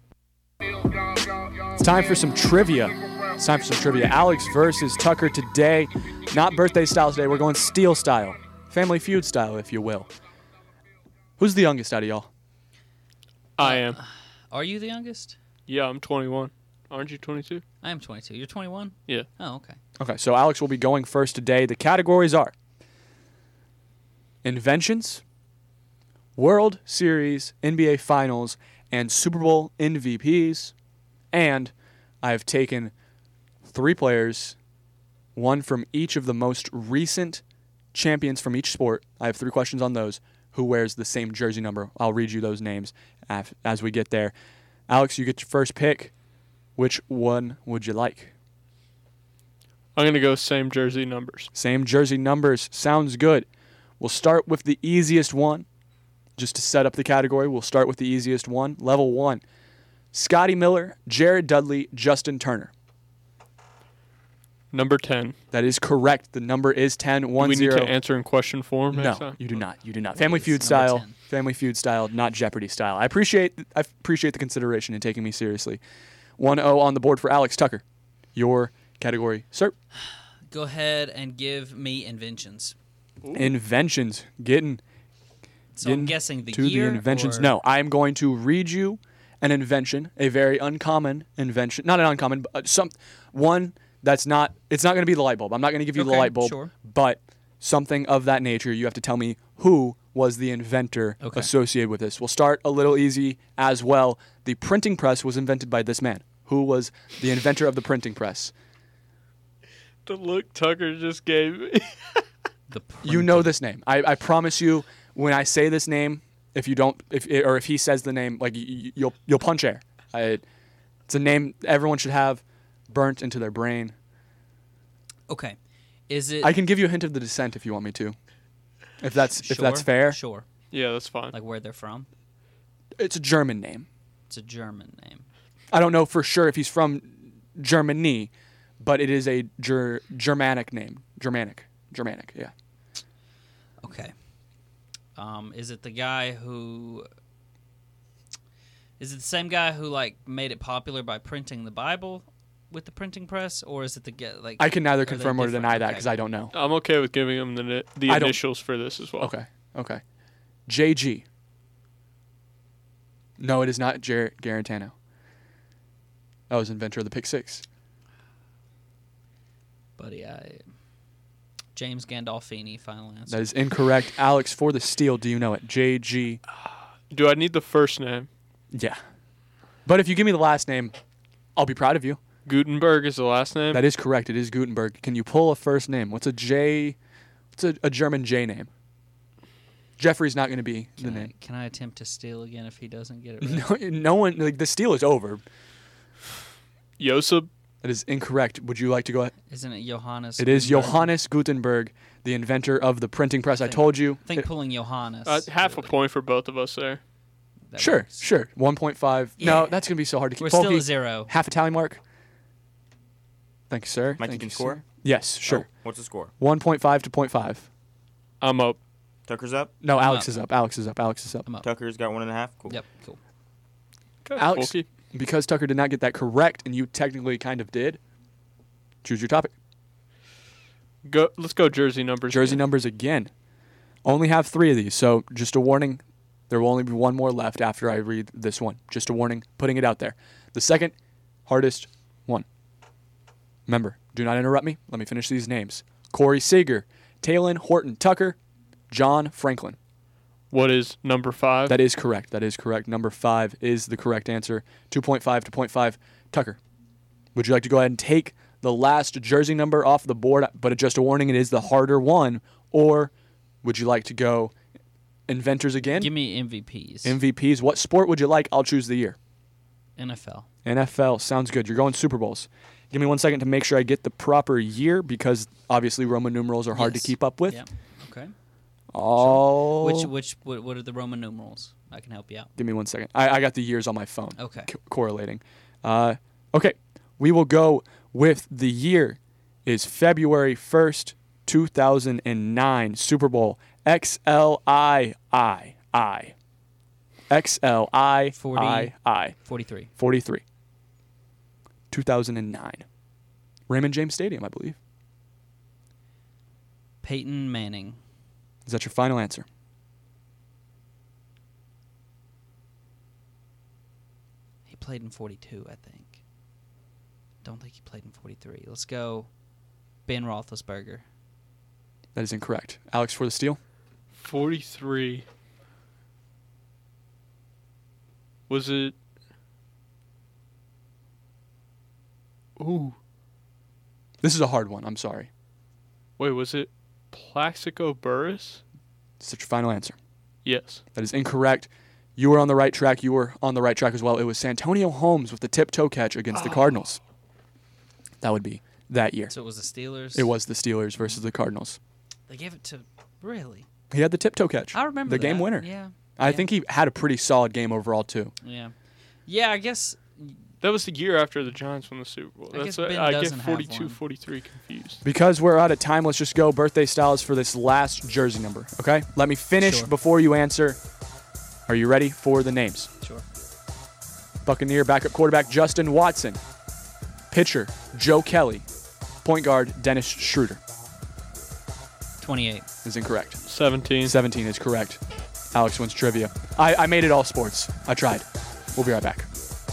It's time for some trivia. It's time for some trivia. Alex versus Tucker today. Not birthday style today. We're going steel style, Family Feud style, if you will. Who's the youngest out of y'all? I am. Are you the youngest? Yeah, I'm twenty-one. Aren't you twenty-two? I am twenty-two. You're twenty-one? Yeah. Oh, okay. Okay, so Alex will be going first today. The categories are inventions, World Series, N B A Finals, and Super Bowl M V Ps. And I have taken three players, one from each of the most recent champions from each sport. I have three questions on those. Who wears the same jersey number? I'll read you those names af- as we get there. Alex, you get your first pick. Which one would you like? I'm going to go same jersey numbers. Same jersey numbers. Sounds good. We'll start with the easiest one. Just to set up the category, we'll start with the easiest one. Level one. Scotty Miller, Jared Dudley, Justin Turner. Number ten. That is correct. The number is ten. Do One we zero. need to answer in question form next No, time? you do not. You do not. Family Please, Feud number style. ten. Family Feud style, not Jeopardy style. I appreciate I appreciate the consideration and taking me seriously. one oh on the board for Alex Tucker. Your category, sir. Go ahead and give me inventions. Inventions. Getting So I'm Getting guessing the to year. the inventions. or- No, I am going to read you an invention, a very uncommon invention. Not an uncommon, but some one that's not. It's not going to be the light bulb. I'm not going to give you the Okay, light bulb, sure. but something of that nature. You have to tell me who was the inventor Okay. associated with this. We'll start a little easy as well. The printing press was invented by this man. Who was the inventor of the printing press? The look Tucker just gave me. The You know printing- this name. I, I promise you. When I say this name, if you don't, if or if he says the name, like you, you'll you'll punch air. I, it's a name everyone should have burnt into their brain. Okay. Is it I can give you a hint of the descent if you want me to. If that's if that's Sure, fair. Sure. Yeah, that's fine. Like where they're from? It's a German name. It's a German name. I don't know for sure if he's from Germany, but it is a ger- Germanic name. Germanic. Germanic, yeah. Okay. Um, is it the guy who? Is it the same guy who like made it popular by printing the Bible with the printing press, or is it the get like? I can neither are they confirm or different? deny that Okay. because I don't know. I'm okay with giving him the ni- the I don't- initials for this as well. Okay. Okay. J G. No, it is not Jarrett Garantano. That was inventor of the pick six. Buddy, I. James Gandolfini, final answer. That is incorrect. Alex, for the steal, do you know it? J G. Do I need the first name? Yeah. But if you give me the last name, I'll be proud of you. Gutenberg is the last name. That is correct. It is Gutenberg. Can you pull a first name? What's a J? What's a, a German J name? Jeffrey's not going to be the Can I, name. can I attempt to steal again if he doesn't get it right? No, no one. Like the steal is over. Joseph. That is incorrect. Would you like to go ahead? Isn't it Johannes? It is Gutenberg? Johannes Gutenberg, the inventor of the printing press. I Think- told you. I think It- pulling Johannes. Uh, half a would- point for both of us there. that sure, works. sure. one point five. No, Yeah. that's going to be so hard to keep. We're still Polky, at zero. half a tally mark. Thank you, sir. Mike, Thank you you, can score? sir. Yes, sure. Oh, what's the score? one point five to point five. I'm up. Tucker's up. No, I'm Alex up. is up. Alex is up. Alex is up. I'm up. Tucker's got one and a half. Cool. Yep, cool. Okay, Alex, Polky. because Tucker did not get that correct, and you technically kind of did, choose your topic. Go. Let's go jersey numbers. Jersey again. numbers again. Only have three of these, so just a warning. There will only be one more left after I read this one. Just a warning, putting it out there. The second hardest one. Remember, do not interrupt me. Let me finish these names. Corey Seager, Talon Horton Tucker, John Franklin. What is number five? That is correct. That is correct. Number five is the correct answer. two point five to point five. Tucker, would you like to go ahead and take the last jersey number off the board? But just a warning, it is the harder one. Or Would you like to go inventors again? Give me M V Ps. M V Ps. What sport would you like? I'll choose the year. N F L. N F L. Sounds good. You're going Super Bowls. Give me one second to make sure I get the proper year because obviously Roman numerals are hard Yes. to keep up with. Yeah. Okay. Oh. Which which what, what are the Roman numerals? I can help you out. Give me one second. I, I got the years on my phone. Okay. Co- correlating. Uh, okay. We will go with the year is February first, two thousand nine. Super Bowl. X L I I I. X L I I I. forty-three. forty-three. two thousand nine. Raymond James Stadium, I believe. Peyton Manning. Is that your final answer? He played in forty-two, I think. Don't think he played in forty-three. Let's go Ben Roethlisberger. That is incorrect. Alex for the steal. forty-three. Was it? Ooh. This is a hard one. I'm sorry. Wait, was it Plaxico Burress? Is that your final answer? Yes. That is incorrect. You were on the right track. You were on the right track as well. It was Santonio Holmes with the tip-toe catch against the Cardinals. That would be that year. So it was the Steelers. It was the Steelers versus the Cardinals. They gave it to really. He had the tiptoe catch. I remember the game that. winner. Yeah. I yeah. think he had a pretty solid game overall too. Yeah. Yeah, I guess. That was the year after the Giants won the Super Bowl. I That's guess what, Ben I get doesn't have forty-two, one. forty-three confused. Because we're out of time, let's just go birthday styles for this last jersey number. Okay? Let me finish Sure. before you answer. Are you ready for the names? Sure. Buccaneer backup quarterback Justin Watson. Pitcher Joe Kelly. Point guard Dennis Schroeder. twenty-eight. Is incorrect. seventeen. seventeen is correct. Alex wins trivia. I, I made it all sports. I tried. We'll be right back.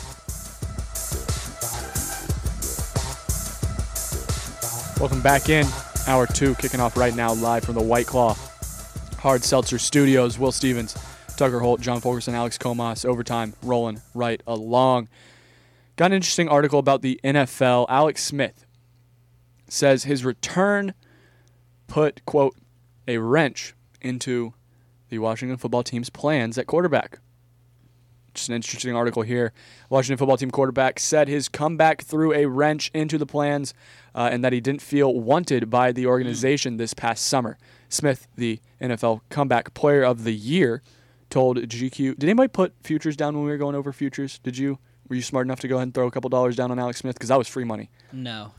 Welcome back in. Hour two kicking off right now live from the White Claw Hard Seltzer Studios. Will Stevens, Tucker Holt, John Fulkerson, Alex Comas. Overtime rolling right along. Got an interesting article about the N F L. Alex Smith says his return put, quote, a wrench into the Washington football team's plans at quarterback. Just an interesting article here. Washington football team quarterback said his comeback threw a wrench into the plans uh, and that he didn't feel wanted by the organization this past summer. Smith, the N F L comeback player of the year, told G Q. Did anybody put futures down when we were going over futures? Did you? Were you smart enough to go ahead and throw a couple dollars down on Alex Smith? Because that was free money. No.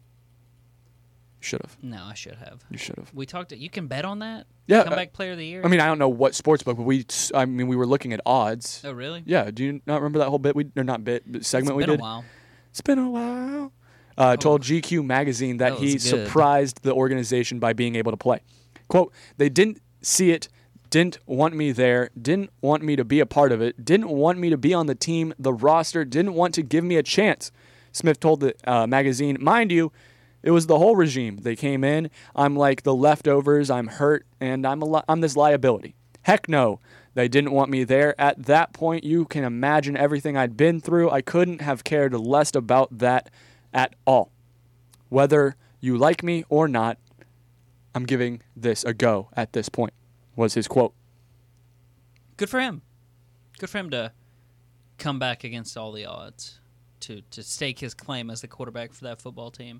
Should have. No, I should have. You should have. We talked. You can bet on that. Yeah. Comeback player of the year. I mean, I don't know what sports book, but we. I mean, we were looking at odds. Oh really? Yeah. Do you not remember that whole bit? We or not bit but segment it's we been did. a while. It's been a while. Uh, Oh. Told G Q magazine that, That he was good. surprised the organization by being able to play. Quote: They didn't see it, didn't want me there, didn't want me to be a part of it, didn't want me to be on the team, the roster, didn't want to give me a chance. Smith told the uh, magazine, mind you, it was the whole regime. They came in. I'm like the leftovers. I'm hurt, and I'm a li- I'm this liability. Heck no. They didn't want me there. At that point, you can imagine everything I'd been through. I couldn't have cared less about that at all. Whether you like me or not, I'm giving this a go at this point, was his quote. Good for him. Good for him to come back against all the odds, to to stake his claim as the quarterback for that football team.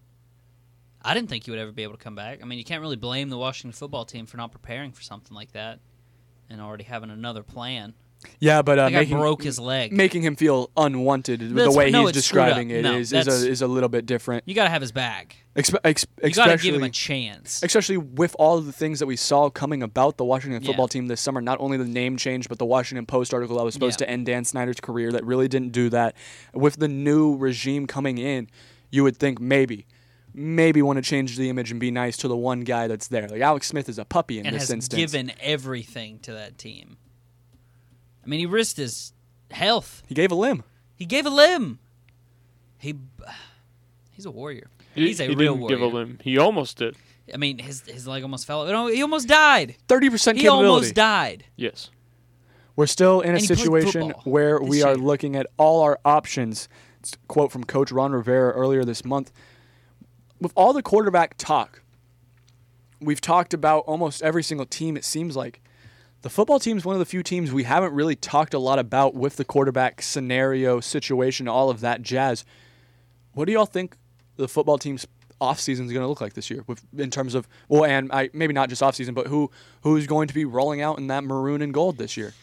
I didn't think he would ever be able to come back. I mean, you can't really blame the Washington football team for not preparing for something like that and already having another plan. Yeah, but uh, The guy making, broke his leg. making him feel unwanted, That's- the way no, he's it's screwed describing up. it No, is is that's- a, is a little bit different. You got to have his back. Expe- ex- You got to especially, give him a chance. especially with all of the things that we saw coming about the Washington Yeah. football team this summer. Not only the name change, but the Washington Post article that was supposed Yeah. to end Dan Snyder's career that really didn't do that. With the new regime coming in, you would think maybe, maybe want to change the image and be nice to the one guy that's there. Like Alex Smith is a puppy in and this has instance. given everything to that team. I mean, he risked his health. He gave a limb. He gave a limb. He, he's a warrior. He, He's a he real didn't warrior. give a limb. He almost did. I mean, his his leg almost fell. No, he almost died. thirty percent He capability. almost died. Yes. We're still in a And he played situation football where this we are year. looking at all our options. It's a quote from Coach Ron Rivera earlier this month. With all the quarterback talk, we've talked about almost every single team, it seems like. The football team is one of the few teams we haven't really talked a lot about with the quarterback scenario, situation, all of that jazz. What do y'all think the football team's offseason is going to look like this year with, in terms of, well, and I, maybe not just offseason, but who who's going to be rolling out in that maroon and gold this year?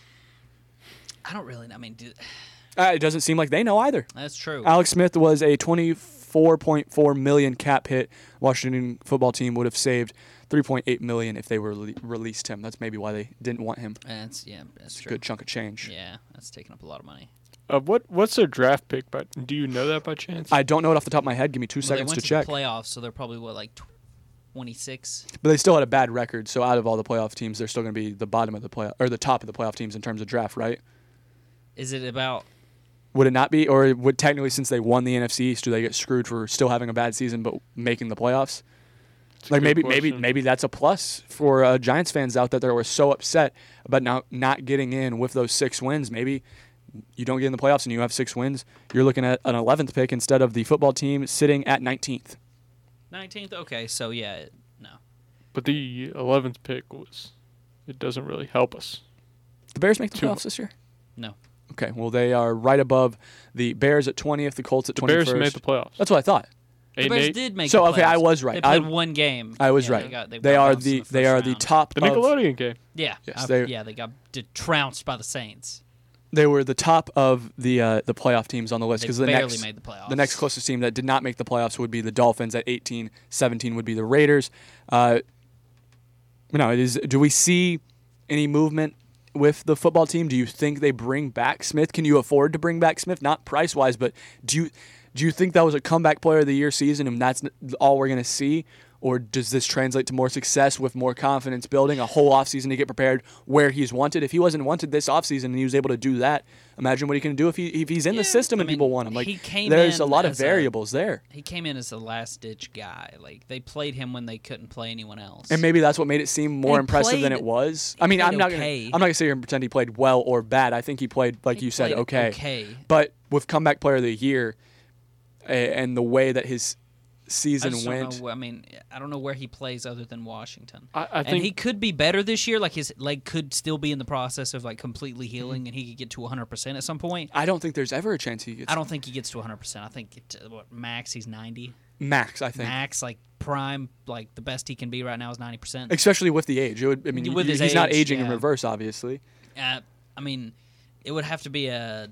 I don't really know. I mean, do, Uh, it doesn't seem like they know either. that's true. Alex Smith was a twenty-four point four million dollars cap hit. Washington football team would have saved three point eight million dollars if they were le- released him. That's maybe why they didn't want him. That's yeah, that's It's a true. good chunk of change. Yeah, that's taking up a lot of money. Uh, what what's their draft pick? But do you know that by chance? I don't know it off the top of my head. Give me two Well, they seconds went to to check. the playoffs, so they're probably what like twenty-six. But they still had a bad record, so out of all the playoff teams, they're still going to be the bottom of the playoff or the top of the playoff teams in terms of draft, right? Is it about? Would it not be, or would technically since they won the N F C East, do they get screwed for still having a bad season but making the playoffs? It's a Like good maybe maybe question. maybe that's a plus for uh, Giants fans out there that were so upset about now not getting in with those six wins. Maybe you don't get in the playoffs and you have six wins. You're looking at an eleventh pick instead of the football team sitting at nineteenth. nineteenth? Okay, so yeah, it, no. But the eleventh pick was, it doesn't really help us. The Bears make the Two. playoffs this year. No. Okay, well they are right above the Bears at twentieth, the Colts at The twenty-first. Bears made the playoffs. That's what I thought. The Eight and Bears eight. did make So, the okay, I playoffs. was right. They played I- one game. I was Yeah, right. They, got, they, They got are bounced in the the they first are the round. top The of, Nickelodeon game. Yeah. Yes, I- they- yeah, they got d- trounced by the Saints. they were the top of the uh, the playoff teams on the list They because the barely next made the playoffs. the next closest team that did not make the playoffs would be the Dolphins at eighteen. seventeen would be the Raiders. Uh, you know, it is. Do we see any movement with the football team? Do you think they bring back Smith? Can you afford to bring back Smith? Not price wise, but do you do you think that was a comeback player of the year season and that's all we're going to see? Or does this translate to more success with more confidence building, a whole offseason to get prepared where he's wanted? If he wasn't wanted this offseason and he was able to do that, imagine what he can do if he if he's in Yeah, the system I and mean, people want him. Like he came there's a in lot of as a- variables there. He came in as a last-ditch guy. Like, they played him when they couldn't play anyone else. And maybe that's what made it seem more He impressive than played- it was. he I mean, played I'm not okay. gonna I'm not gonna sit here and pretend he played well or bad. I think he played like He you said, played okay. okay. But with comeback player of the year a- and the way that his I season just went, don't know. I mean, I don't know where he plays other than Washington. I, I and think he could be better this year. Like, his leg could still be in the process of like completely healing, and he could get to one hundred percent at some point. I don't think there's ever a chance he gets I don't think he gets to one hundred percent. I think it, uh, what max he's ninety. max. I think. Max, like prime, like the best he can be right now is ninety percent. Especially with the age. It would, I mean, With you- his he's not age, aging in yeah. reverse, obviously. Uh, I mean, it would have to be a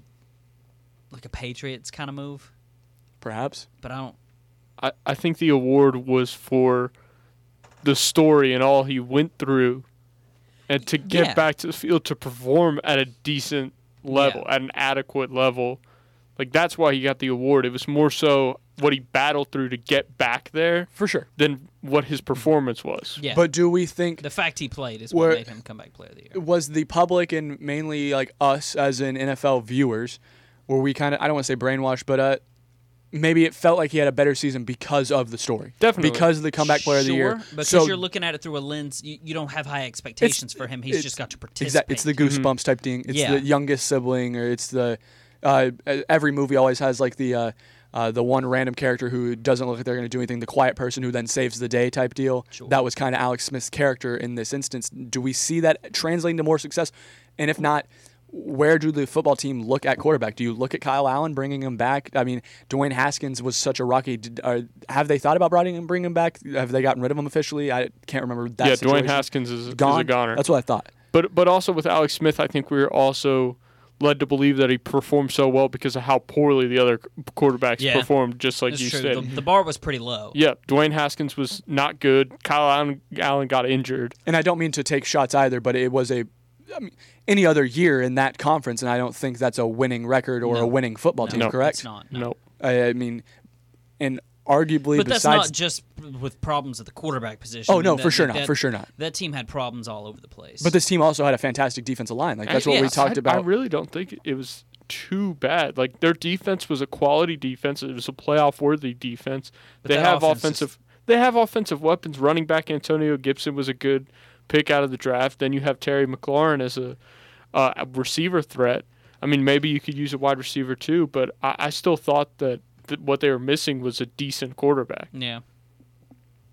like a Patriots kind of move, Perhaps. but I don't. I, I think the award was for the story and all he went through, and to get Yeah. back to the field to perform at a decent level, Yeah. at an adequate level. Like, that's why he got the award. It was more so what he battled through to get back there For sure. than what his performance was. Yeah, But do we think the fact he played is Where- what made him comeback player of the year. was the public and mainly like us as in N F L viewers, were we kind of, I don't want to say brainwashed, but uh, maybe it felt like he had a better season because of the story. Definitely. Because of the comeback player of the year. Sure, because so you're looking at it through a lens. You, you don't have high expectations for him. He's it's- just got to participate. exactly, it's the goosebumps type thing. It's Yeah. the youngest sibling, or it's the uh, every movie always has like the uh, uh, the one random character who doesn't look like they're going to do anything, the quiet person who then saves the day type deal. Sure. That was kind of Alex Smith's character in this instance. Do we see that translating to more success? And if not, where do the football team look at quarterback? Do you look at Kyle Allen, bringing him back? I mean, Dwayne Haskins was such a rocky. Did, uh, have they thought about bringing him, bringing him back? Have they gotten rid of him officially? I can't remember that yeah, situation. Dwayne Haskins is, Gone? is a goner. That's what I thought. But but also with Alex Smith, I think we were also led to believe that he performed so well because of how poorly the other quarterbacks Yeah. performed, just like That's you true. said. The, the bar was pretty low. Yeah, Dwayne Haskins was not good. Kyle Allen, Allen got injured. And I don't mean to take shots either, but it was a I mean, any other year in that conference, and I don't think that's a winning record or No. a winning football No, team, No. correct? It's not. No. No. I, I mean, and arguably But that's besides not just with problems at the quarterback position. Oh, I mean, no, that- for sure that- not, that- for sure not. That team had problems all over the place. But this team also had a fantastic defensive line. Like that's what we Yes. talked I, about. I really don't think it was too bad. Like, their defense was a quality defense. It was a playoff worthy defense. But they that have offense offensive they have offensive weapons. Running back Antonio Gibson was a good pick out of the draft. Then you have Terry McLaurin as a, uh, a receiver threat. I mean, maybe you could use a wide receiver too, but I, I still thought that th- what they were missing was a decent quarterback. yeah.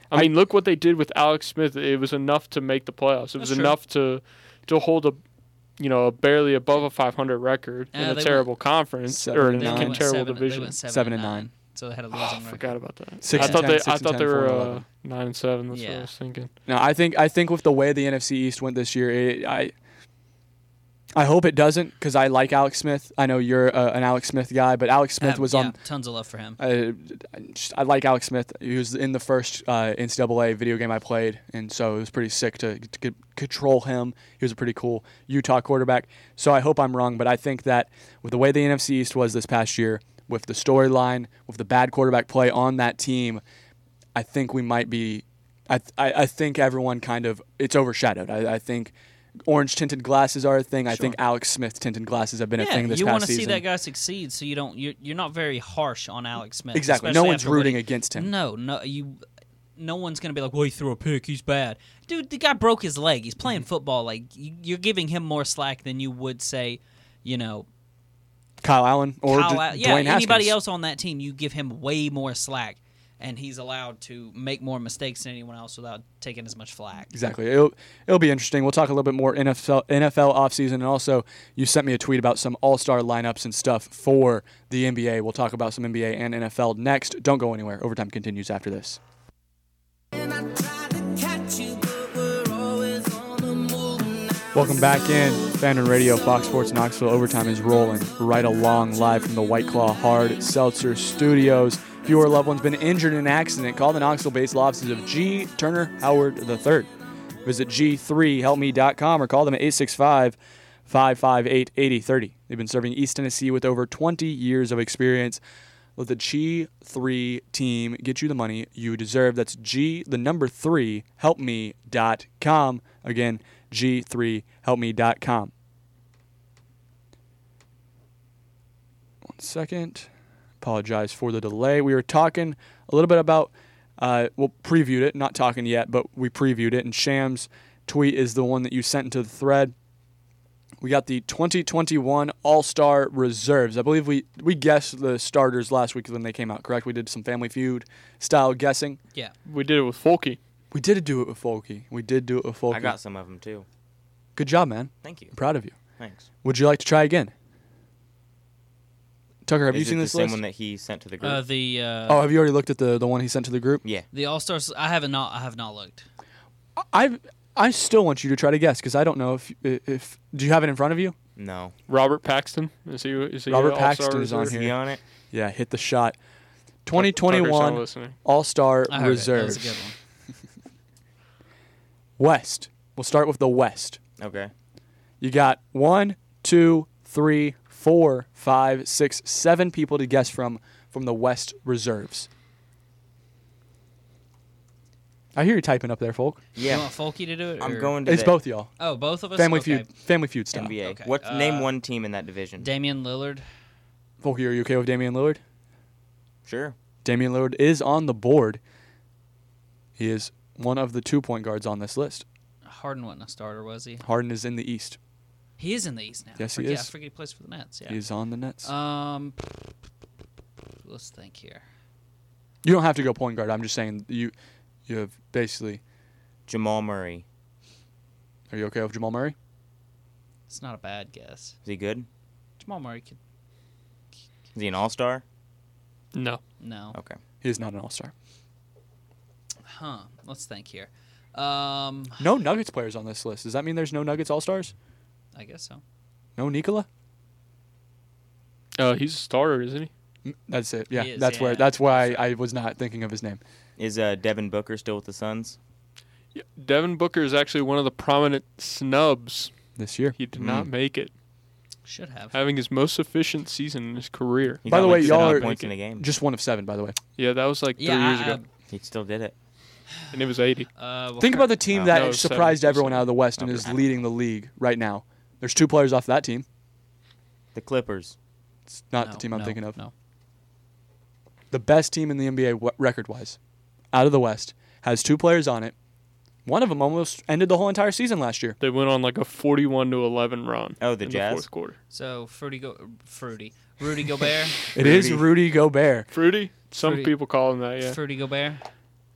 I mean, look what they did with Alex Smith. It was enough to make the playoffs. It was That's true. enough to to hold a, you know, a barely above a five hundred record Uh, in a they terrible conference seven or and in nine. a went terrible seven, division. They went seven, Seven and and nine, nine. so they had a Oh, losing I record. forgot about that. Six I and thought ten, they six I and thought ten, they four were and uh, eleven. nine and seven. That's what I Yeah. was thinking. No, I think I think with the way the N F C East went this year, it, I I hope it doesn't because I like Alex Smith. I know you're uh, an Alex Smith guy, but Alex Smith Have- was yeah, on. tons of love for him. Uh, I, just, I like Alex Smith. He was in the first uh, N C double A video game I played, and so it was pretty sick to, to c- control him. He was a pretty cool Utah quarterback. So I hope I'm wrong, but I think that with the way the N F C East was this past year, with the storyline, with the bad quarterback play on that team, I think we might be. I I, I think everyone kind of it's overshadowed. I, I think. Orange tinted glasses are a thing. I Sure. think Alex Smith tinted glasses have been a Yeah, thing this you past want to season. see that guy succeed, so you don't. You're, you're not very harsh on Alex Smith. Exactly. No especially one's after what rooting he- against him. No, no, you. No one's gonna be like, "Well, he threw a pick. He's bad." Dude, the guy broke his leg. He's playing Mm-hmm. football. Like you, you're giving him more slack than you would say, you know, Kyle Allen or Kyle D- Al- yeah, Dwayne Haskins. anybody else on that team. You give him way more slack, and he's allowed to make more mistakes than anyone else without taking as much flack. Exactly. It'll, it'll be interesting. We'll talk a little bit more N F L, N F L offseason. And also, you sent me a tweet about some all-star lineups and stuff for the N B A. We'll talk about some N B A and N F L next. Don't go anywhere. Overtime continues after this. Welcome back in. Fan and Radio, Fox Sports Knoxville. Overtime is rolling right along live from the White Claw Hard Seltzer Studios. If you or a loved one's been injured in an accident, call the Knoxville-based law offices of G. Turner Howard the third. Visit G three help me dot com or call them at eight six five, five five eight, eight zero three zero. They've been serving East Tennessee with over twenty years of experience. Let the G three team get you the money you deserve. That's G, the number three, help me dot com. Again, G three help me dot com. One second. Apologize for the delay. We were talking a little bit about, uh, well, previewed it, not talking yet, but we previewed it, and Sham's tweet is the one that you sent into the thread. We got the twenty twenty-one All-Star Reserves. I believe we, we guessed the starters last week when they came out, correct? We did some Family Feud style guessing. Yeah. We did it with Folky. We did do it with Folky. We did do it with Folky. I got some of them too. Good job, man. Thank you. I'm proud of you. Thanks. Would you like to try again? Tucker, have Is you it seen the this same list? one that he sent to the group? Uh, the uh, Oh, have you already looked at the, the one he sent to the group? yeah. the All Stars. I haven't not. I have not looked. I I still want you to try to guess because I don't know if if do you have it in front of you? No. Robert Paxton. Is he? Is he Robert an all-star Paxton is on reserve? here. Is he on it? Yeah, hit the shot. Tucker's twenty not twenty-one listening. All-Star I heard Reserves. it. That was a good one. West. We'll start with the West. Okay. You got one, two, three, four, five, six, seven people to guess from from the West Reserves. I hear you typing up there, folk. You Yeah. want Folky to do it? I'm or- going to It's the both y'all. Oh, both of us. Family Okay. Feud. Family Feud style. N B A. Okay, What? uh, Name one team in that division. Damian Lillard. Folky, are you okay with Damian Lillard? Sure. Damian Lillard is on the board. He is one of the two point guards on this list. Harden wasn't a starter, was he? Harden is in the East. He is in the East now. Yes, he I forget- is. I forget he plays for the Nets. Yeah. He is on the Nets. Um, let's think here. You don't have to go point guard. I'm just saying you you have basically. Jamal Murray. Are you okay with Jamal Murray? It's not a bad guess. Is he good? Jamal Murray could. Is he an all-star? No. No. Okay. He is not an all-star. Huh. Let's think here. Um, No Nuggets players on this list. Does that mean there's no Nuggets all-stars? I guess so. No Nikola? Uh, he's a starter, isn't he? Mm, That's it. Yeah, He is, that's where. yeah. That's why I, I was not thinking of his name. Is uh, Devin Booker still with the Suns? Yeah. Devin Booker is actually one of the prominent snubs. This year. He did not Mm. make it, Should have. having his most efficient season in his career. He By got the like way, seven y'all are- points in a game. Just one of seven, by the way. Yeah, that was like three yeah. years I- ago, He still did it. and it was eighty. Uh, well, Think cur- about the team Oh. that No, surprised seven, everyone out of the West and Okay. is leading the league right now. There's two players off that team. The Clippers. It's not no, the team I'm no, thinking of. No. The best team in the N B A w- record-wise, out of the West, has two players on it. One of them almost ended the whole entire season last year. They went on like a forty-one to eleven run. Oh, the in Jazz? The fourth quarter. So Fruity Go Fruity Rudy Gobert. It is Rudy. Rudy Gobert. Fruity. Some Fruity. people call him that. Yeah. Fruity Gobert.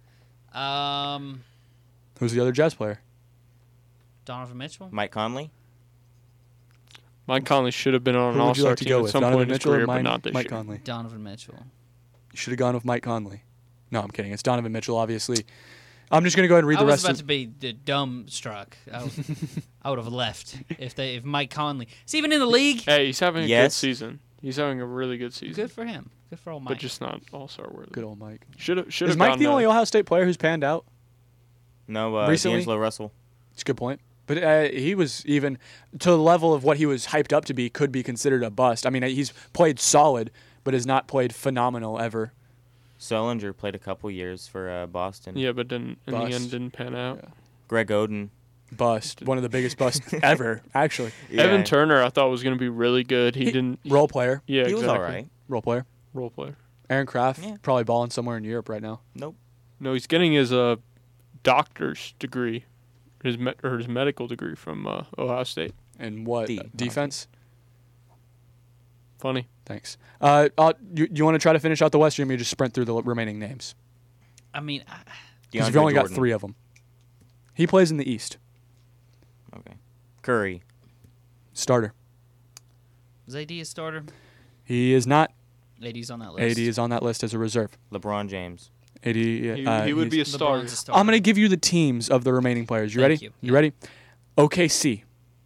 Um, Who's the other Jazz player? Donovan Mitchell. Mike Conley. Mike Conley should have been on an Who would you All-Star like to team go at with? some Donovan point in his Mitchell career, or but Mike, not this Mike year. Conley? Donovan Mitchell. You should have gone with Mike Conley. No, I'm kidding. It's Donovan Mitchell, obviously. I'm just going to go ahead and read I the was rest about of to be d- dumb struck. I, was, I would have left if they if Mike Conley. Is he even in the league? Hey, he's having a Yes. good season. He's having a really good season. Good for him. Good for old Mike. But just not All-Star worthy. Good old Mike. Should have. Should Is have. Mike the only Ohio State player who's panned out? No, uh, Recently? D'Angelo Russell. It's a good point. But uh, he was even to the level of what he was hyped up to be could be considered a bust. I mean, he's played solid, but has not played phenomenal ever. Sullinger played a couple years for uh, Boston. Yeah, but didn't in Bust. the end didn't pan out. Yeah. Greg Oden. Bust. One of the biggest busts ever, actually. Yeah. Evan Turner, I thought was going to be really good. He, He- didn't. Role player. Yeah, He was exactly. all right. Role player. Role player. Aaron Kraft, Yeah. probably balling somewhere in Europe right now. Nope. No, he's getting his uh, doctor's degree, his me- or his medical degree from uh, Ohio State. And what? D. uh, defense? Funny. Thanks. Uh, uh, you you want to try to finish out the West, or you want me to just sprint through the remaining names? I mean, I, Because DeAndre we've only got Jordan. three of them. He plays in the East. Okay. Curry. Starter. was A D a starter? He is not. A D's on that list. A D is on that list as a reserve. LeBron James. A D. He, uh, he would be a he's- starter. LeBron's a starter. I'm going to give you the teams of the remaining players. You Thank ready? you. You Yeah. ready? O K C.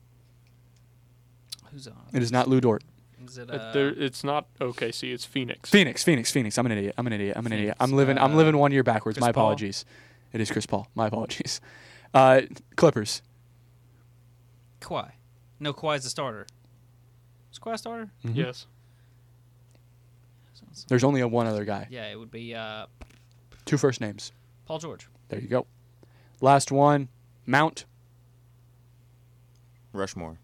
Who's on? It is not Lou Dort. Is it? But Uh, there, it's not O K C. It's Phoenix. Phoenix, Phoenix, Phoenix. I'm an idiot. I'm an idiot. I'm an idiot. I'm Phoenix. living. I'm Uh, living one year backwards. Chris My Paul? apologies. It is Chris Paul. My apologies. Uh, Clippers. Kawhi. No, Kawhi's a starter. Is Kawhi a starter? Mhm. Yes. There's only a one other guy. Yeah, it would be uh, Two first names. Paul George. There you go. Last one. Mount. Rushmore.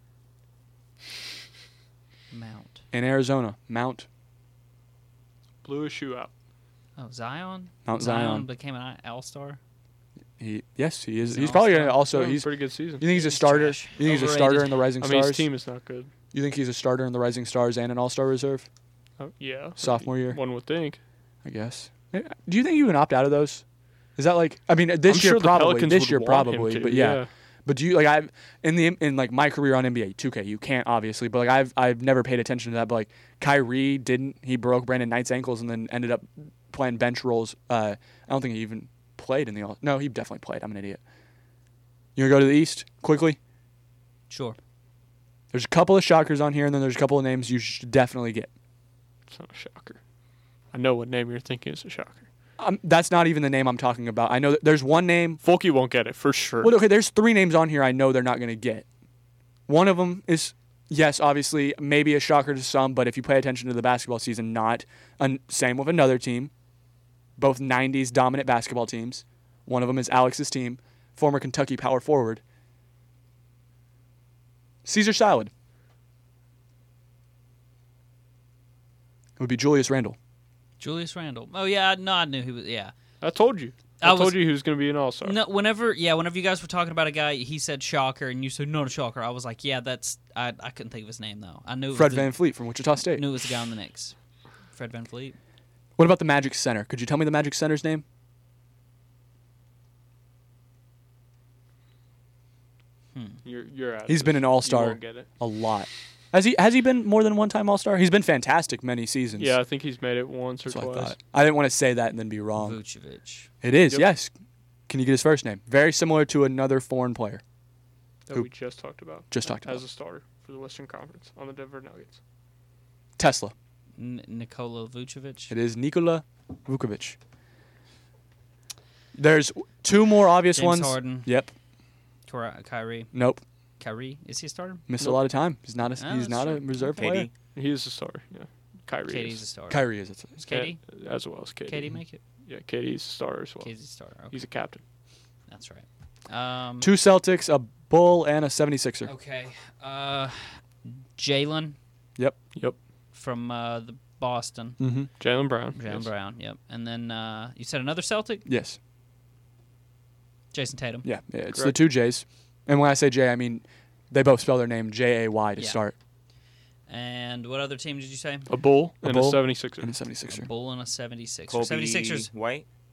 Mount. In Arizona. Mount. Blew his shoe out. Oh, Zion. Mount Zion. became an All Star. He yes, he is. He's an He's probably all-star. gonna also. Having a He's. pretty good season. You think he's a He's starter? trash. You think he's a Overrated. starter in the Rising I mean, his Stars? team is not good. You think he's a starter in the Rising Stars and an All Star reserve? Oh, yeah. Sophomore year, One would think. I guess. Eh, Do you think you can opt out of those? Is that like? I mean, this I'm year sure the probably. Pelicans This would year want probably. him to, But yeah. But do you like I've in the in like my career on N B A two K? You can't obviously, but like I've I've never paid attention to that. But like Kyrie didn't. He broke Brandon Knight's ankles and then ended up playing bench roles. Uh, I don't think he even played in the all. No, he definitely played. I'm an idiot. You gonna go to the East quickly? Sure. There's a couple of shockers on here, and then there's a couple of names you should definitely get. It's not a shocker. I know what name you're thinking is a shocker. Um, that's not even the name I'm talking about. I know that there's one name. Folky won't get it for sure. Well, okay, there's three names on here I know they're not going to get. One of them is, yes, obviously, maybe a shocker to some, but if you pay attention to the basketball season, not. And same with another team. Both nineties dominant basketball teams. One of them is Alex's team, former Kentucky power forward. Caesar Salad. It would be Julius Randle. Julius Randle. Oh yeah, no, I knew he was. Yeah. I told you. I, I told was- you he was going to be an all-star. No, whenever yeah, whenever you guys were talking about a guy, he said shocker, and you said not a shocker. I was like, yeah, that's I. I couldn't think of his name though. I knew it Fred was the, Van Fleet from Wichita State. knew it was the guy on the Knicks. Fred Van Fleet. What about the Magic Center? Could you tell me the Magic Center's name? You're, you're out. of He's been this. an You all-star. won't get it. A lot. Has he has he been more than one time All Star? He's been fantastic many seasons. Yeah, I think he's made it once or That's what I twice. thought. I didn't want to say that and then be wrong. Vucevic. It is, Yep. yes. Can you get his first name? Very similar to another foreign player. That Who? we just talked about. Just talked about. As a starter for the Western Conference on the Denver Nuggets. Tesla. N- Nikola Vucevic. It is Nikola Vukovic. There's two more obvious James ones. Harden. Yep. Ky- Kyrie. Nope. Kyrie. Is he a starter? Missed Nope. a lot of time. He's not a Oh, he's that's not a true. reserve K D. player. He is a starter, yeah. Kyrie Katie's a is. starter. Kyrie is. It's, Is Katie? Yeah, as well as Katie. Katie make it? Yeah, Katie's a starter as well. Katie's a starter. Okay. He's a captain. That's right. Um, two Celtics, a Bull, and a seventy-sixer. Okay. Uh, Jalen Yep. Yep. from uh, the Boston. Mm-hmm. Jalen Brown. Jalen yes. Brown. Yep. And then uh, you said another Celtic? Yes. Jason Tatum. Yeah. yeah it's Correct. the two J's. And when I say J, I mean they both spell their name J A Y to Yeah. start. And what other team did you say? A Bull A and Bull a seventy-sixer. And a seventy-sixer. A Bull and a seventy-sixer. Kobe seventy-sixers. White.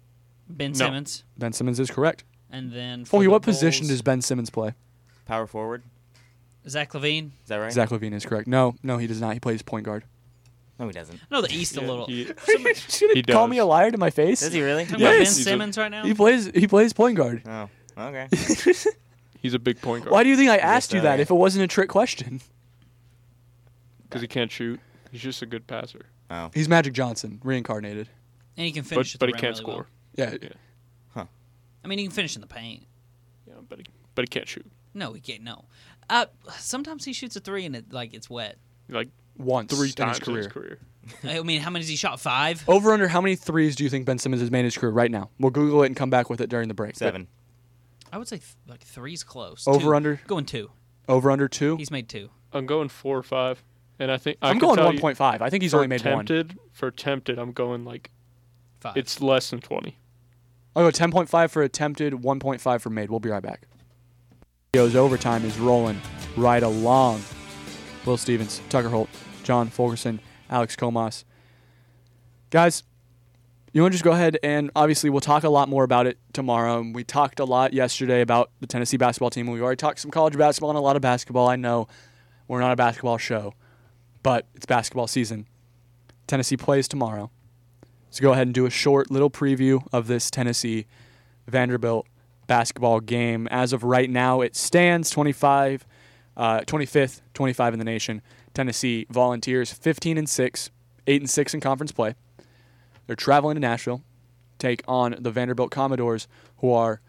Ben No. Simmons. Ben Simmons is correct. And then for Foley, the what position Bulls, does Ben Simmons play? Power forward. Zach LaVine? Is that right? Zach LaVine is correct. No, no, he does not. He plays point guard. No, he doesn't. I know the East a Yeah, little. he- He's gonna He call does. me a liar to my face. Does he really? Talking about Ben Yes. He's a- Simmons right now? He plays. He plays point guard. Oh, okay. He's a big point guard. Why do you think I asked you uh, that yeah. if it wasn't a trick question? Because he can't shoot. He's just a good passer. Oh. He's Magic Johnson reincarnated. And he can But, finish at but the he rim can't really score. well. Yeah. Yeah. I mean, he can finish in the paint. Yeah, but he, but he can't shoot. No, he can't. No. Uh, sometimes he shoots a three and it like it's wet. Like Once three in times his career. in his career. I mean, how many has he shot? Five. Over under how many threes do you think Ben Simmons has made in his career right now? We'll Google it and come back with it during the break. Seven. I would say th- like three's close. Over Two. under Going two. over under two. He's made two. I'm going four or five, and I think I I'm can going tell one you point five. I think he's for only made one. attempted, For attempted, I'm going like Five. it's less than twenty. I'll go ten point five for attempted, one point five for made. We'll be right back. Goes overtime is rolling right along. Will Stevens, Tucker Holt, John Fulkerson, Alex Comas. Guys, you want to just go ahead and obviously we'll talk a lot more about it tomorrow. We talked a lot yesterday about the Tennessee basketball team. We've already talked some college basketball and a lot of basketball. I know we're not a basketball show, but it's basketball season. Tennessee plays tomorrow. So go ahead and do a short little preview of this Tennessee Vanderbilt basketball game. As of right now, it stands twenty-five, uh, twenty-fifth, twenty-five in the nation. Tennessee Volunteers fifteen and six, eight and six in conference play. They're traveling to Nashville, take on the Vanderbilt Commodores, who are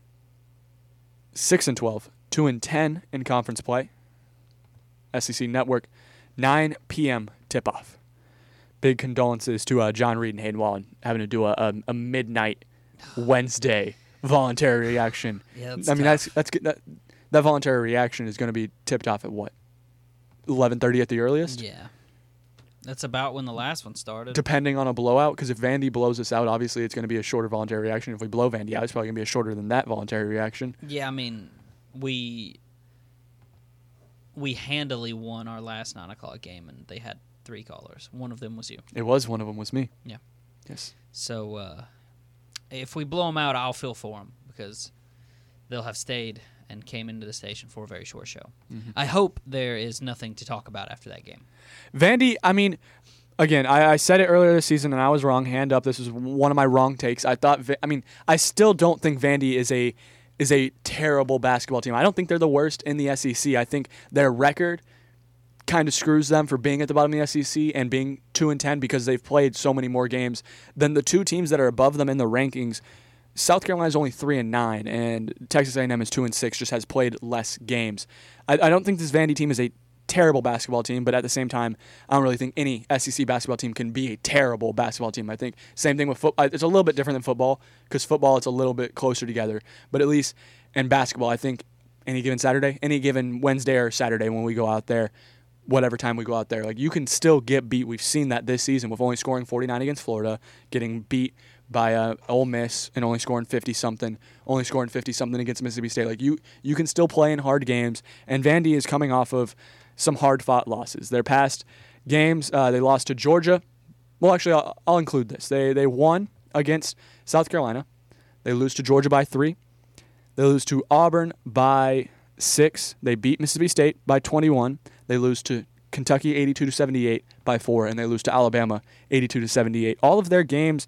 six and twelve, two and ten in conference play. S E C Network, nine p.m. tip-off. Big condolences to uh, John Reed and Hayden Wallen having to do a, a, a midnight Wednesday voluntary reaction. Yeah, that's I mean, tough. that's that's good. That, that voluntary reaction is going to be tipped off at what? eleven thirty at the earliest? Yeah. That's about when the last one started. Depending on a blowout, because if Vandy blows us out, obviously it's going to be a shorter voluntary reaction. If we blow Vandy out, it's probably going to be a shorter than that voluntary reaction. Yeah, I mean, we we handily won our last nine o'clock game, and they had three callers. One of them was you. It was one of them was me. Yeah. Yes. So uh, if we blow them out, I'll feel for them because they'll have stayed and came into the station for a very short show. Mm-hmm. I hope there is nothing to talk about after that game. Vandy, I mean, again, I, I said it earlier this season, and I was wrong. Hand up. This was one of my wrong takes. I thought, Va- I mean, I still don't think Vandy is a is a terrible basketball team. I don't think they're the worst in the S E C. I think their record kind of screws them for being at the bottom of the S E C and being two and ten because they've played so many more games than the two teams that are above them in the rankings. South Carolina's only three and nine, and Texas A and M is two and six. Just has played less games. I, I don't think this Vandy team is a terrible basketball team, but at the same time, I don't really think any S E C basketball team can be a terrible basketball team. I think same thing with football. It's a little bit different than football because football it's a little bit closer together. But at least in basketball, I think any given Saturday, any given Wednesday or Saturday when we go out there, whatever time we go out there, like you can still get beat. We've seen that this season with only scoring forty-nine against Florida, getting beat by uh, Ole Miss and only scoring fifty something, only scoring fifty something against Mississippi State. Like you, you can still play in hard games. And Vandy is coming off of some hard fought losses. Their past games, uh, they lost to Georgia. Well, actually, I'll, I'll include this. They they won against South Carolina. They lose to Georgia by three. They lose to Auburn by six. They beat Mississippi State by twenty-one. They lose to Kentucky eighty-two to seventy-eight by four, and they lose to Alabama eighty-two to seventy-eight. All of their games,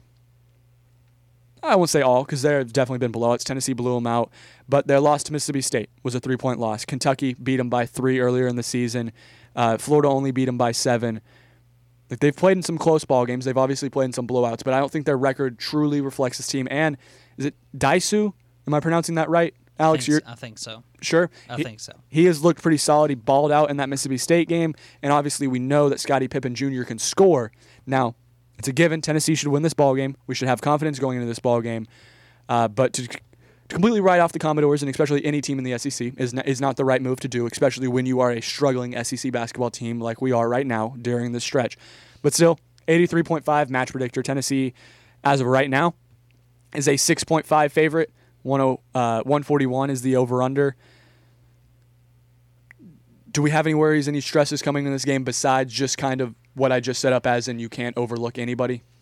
I won't say all because they've definitely been blowouts. Tennessee blew them out, but their loss to Mississippi State was a three-point loss. Kentucky beat them by three earlier in the season. Uh, Florida only beat them by seven. Like they've played in some close ball games. They've obviously played in some blowouts, but I don't think their record truly reflects this team. And is it Daisu? Am I pronouncing that right, Alex? I think, You're s- I think so. sure? I He- think so. He has looked pretty solid. He balled out in that Mississippi State game, and obviously we know that Scottie Pippen Junior can score. Now, it's a given. Tennessee should win this ball game. We should have confidence going into this ball game. Uh, but to, to completely write off the Commodores, and especially any team in the S E C, is not, is not the right move to do, especially when you are a struggling S E C basketball team like we are right now during this stretch. But still, eighty-three point five match predictor. Tennessee, as of right now, is a six point five favorite. one forty-one is the over-under. Do we have any worries, any stresses coming in this game besides just kind of what I just set up as, and you can't overlook anybody?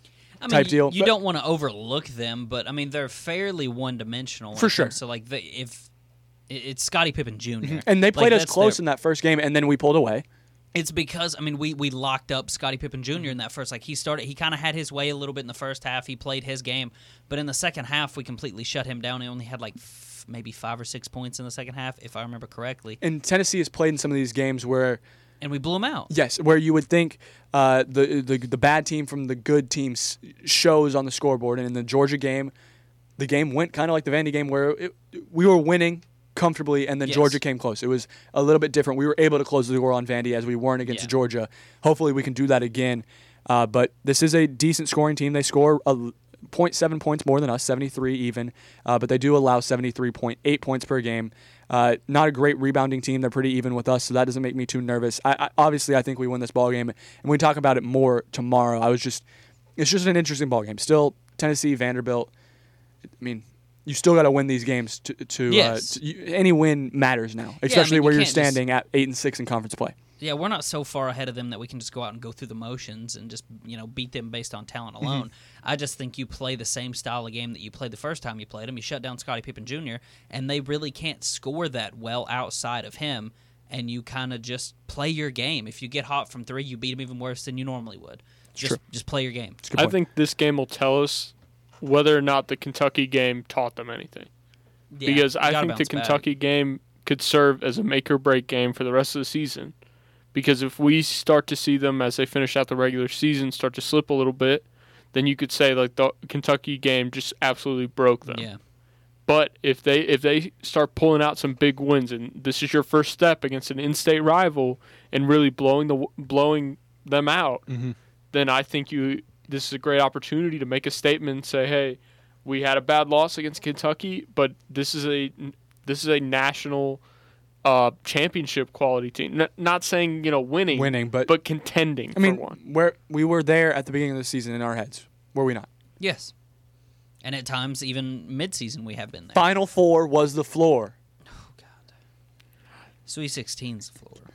I mean, type you, deal. You But- don't want to overlook them, but I mean they're fairly one-dimensional. when For it sure. comes to, like the, if it- it's Scottie Pippen Junior And they played Like, us that's close their- in that first game, and then we pulled away. It's because I mean we we locked up Scottie Pippen Junior in that first. Like he started, he kind of had his way a little bit in the first half. He played his game, but in the second half we completely shut him down. He only had like f- maybe five or six points in the second half, if I remember correctly, And Tennessee has played in some of these games where, and we blew him out. yes, where you would think uh, the, the the bad team from the good team s- shows on the scoreboard. And in the Georgia game, the game went kind of like the Vandy game, where it, we were winning comfortably, and then Yes. Georgia came close. It was a little bit different. We were able to close the door on Vandy as we weren't against Yeah. Georgia. Hopefully, we can do that again. Uh, but this is a decent scoring team. They score a zero point seven points more than us, seventy-three even, uh, but they do allow seventy-three point eight points per game. Uh, not a great rebounding team. They're pretty even with us, so that doesn't make me too nervous. I, I, obviously, I think we win this ball game, and we talk about it more tomorrow. I was just, it's just an interesting ball game. Still, Tennessee, Vanderbilt. I mean, you still got to win these games. To, to, Yes. uh, to you, any win matters now, especially mean, you where you're can't just- standing at eight and six in conference play. Yeah, we're not so far ahead of them that we can just go out and go through the motions and just, you know, beat them based on talent Mm-hmm. alone. I just think you play the same style of game that you played the first time you played them. You shut down Scottie Pippen Junior, and they really can't score that well outside of him, and you kind of just play your game. If you get hot from three, you beat them even worse than you normally would. Just True. just play your game. It's a good I point. think this game will tell us whether or not the Kentucky game taught them anything. Yeah, because you I gotta think the bounce back. Kentucky game could serve as a make or break game for the rest of the season. Because if we start to see them as they finish out the regular season start to slip a little bit, then you could say like the Kentucky game just absolutely broke them. Yeah. But if they if they start pulling out some big wins, and this is your first step against an in-state rival, and really blowing the blowing them out, Mm-hmm. then I think you this is a great opportunity to make a statement and say, hey, we had a bad loss against Kentucky, but this is a this is a national uh, championship quality team. N- not saying you know winning, Winning, but, but contending I mean, for one. where we were there at the beginning of the season in our heads, were we not? Yes. And at times, even mid-season, we have been there. Final Four was the floor. Oh, God. Sweet sixteen's the floor.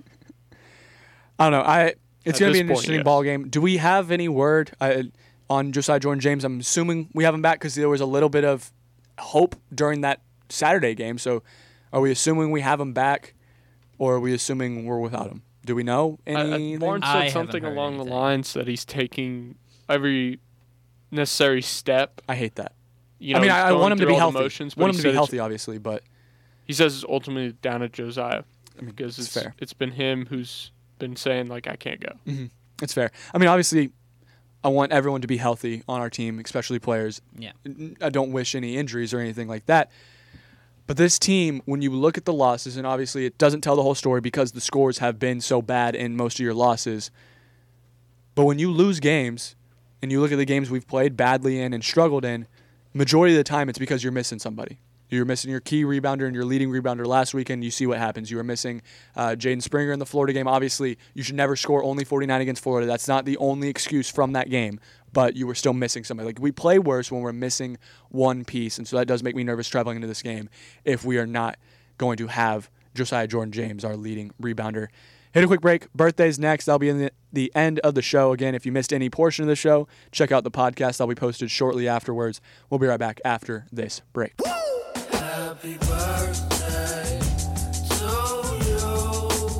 I don't know. I it's At going to be this an point, interesting yes. ball game. Do we have any word uh, on Josiah Jordan James? I'm assuming we have him back because there was a little bit of hope during that Saturday game. So, are we assuming we have him back, or are we assuming we're without him? Do we know I, I, anything? Barnes I said haven't something heard along anything. the lines that he's taking every necessary step. I hate that. You know, I mean, he's I, I going want him to through be all the healthy. motions, but want he him to said be it's- healthy, obviously, but He says it's ultimately down to Josiah I mean, because it's it's fair. it's been him who's been saying like I can't go. It's fair. I mean, obviously, I want everyone to be healthy on our team, especially players. Yeah. I don't wish any injuries or anything like that. But this team, when you look at the losses, and obviously it doesn't tell the whole story because the scores have been so bad in most of your losses. But when you lose games, and you look at the games we've played badly in and struggled in, majority of the time it's because you're missing somebody. You're missing your key rebounder and your leading rebounder last weekend. You see what happens. You were missing uh, Jaden Springer in the Florida game. Obviously, you should never score only forty-nine against Florida. That's not the only excuse from that game, but you were still missing somebody. Like, we play worse when we're missing one piece, and so that does make me nervous traveling into this game if we are not going to have Josiah Jordan James, our leading rebounder. Hit a quick break. Birthdays next. That'll be in the, the end of the show. Again, if you missed any portion of the show, check out the podcast. That'll be posted shortly afterwards. We'll be right back after this break. Happy birthday to you.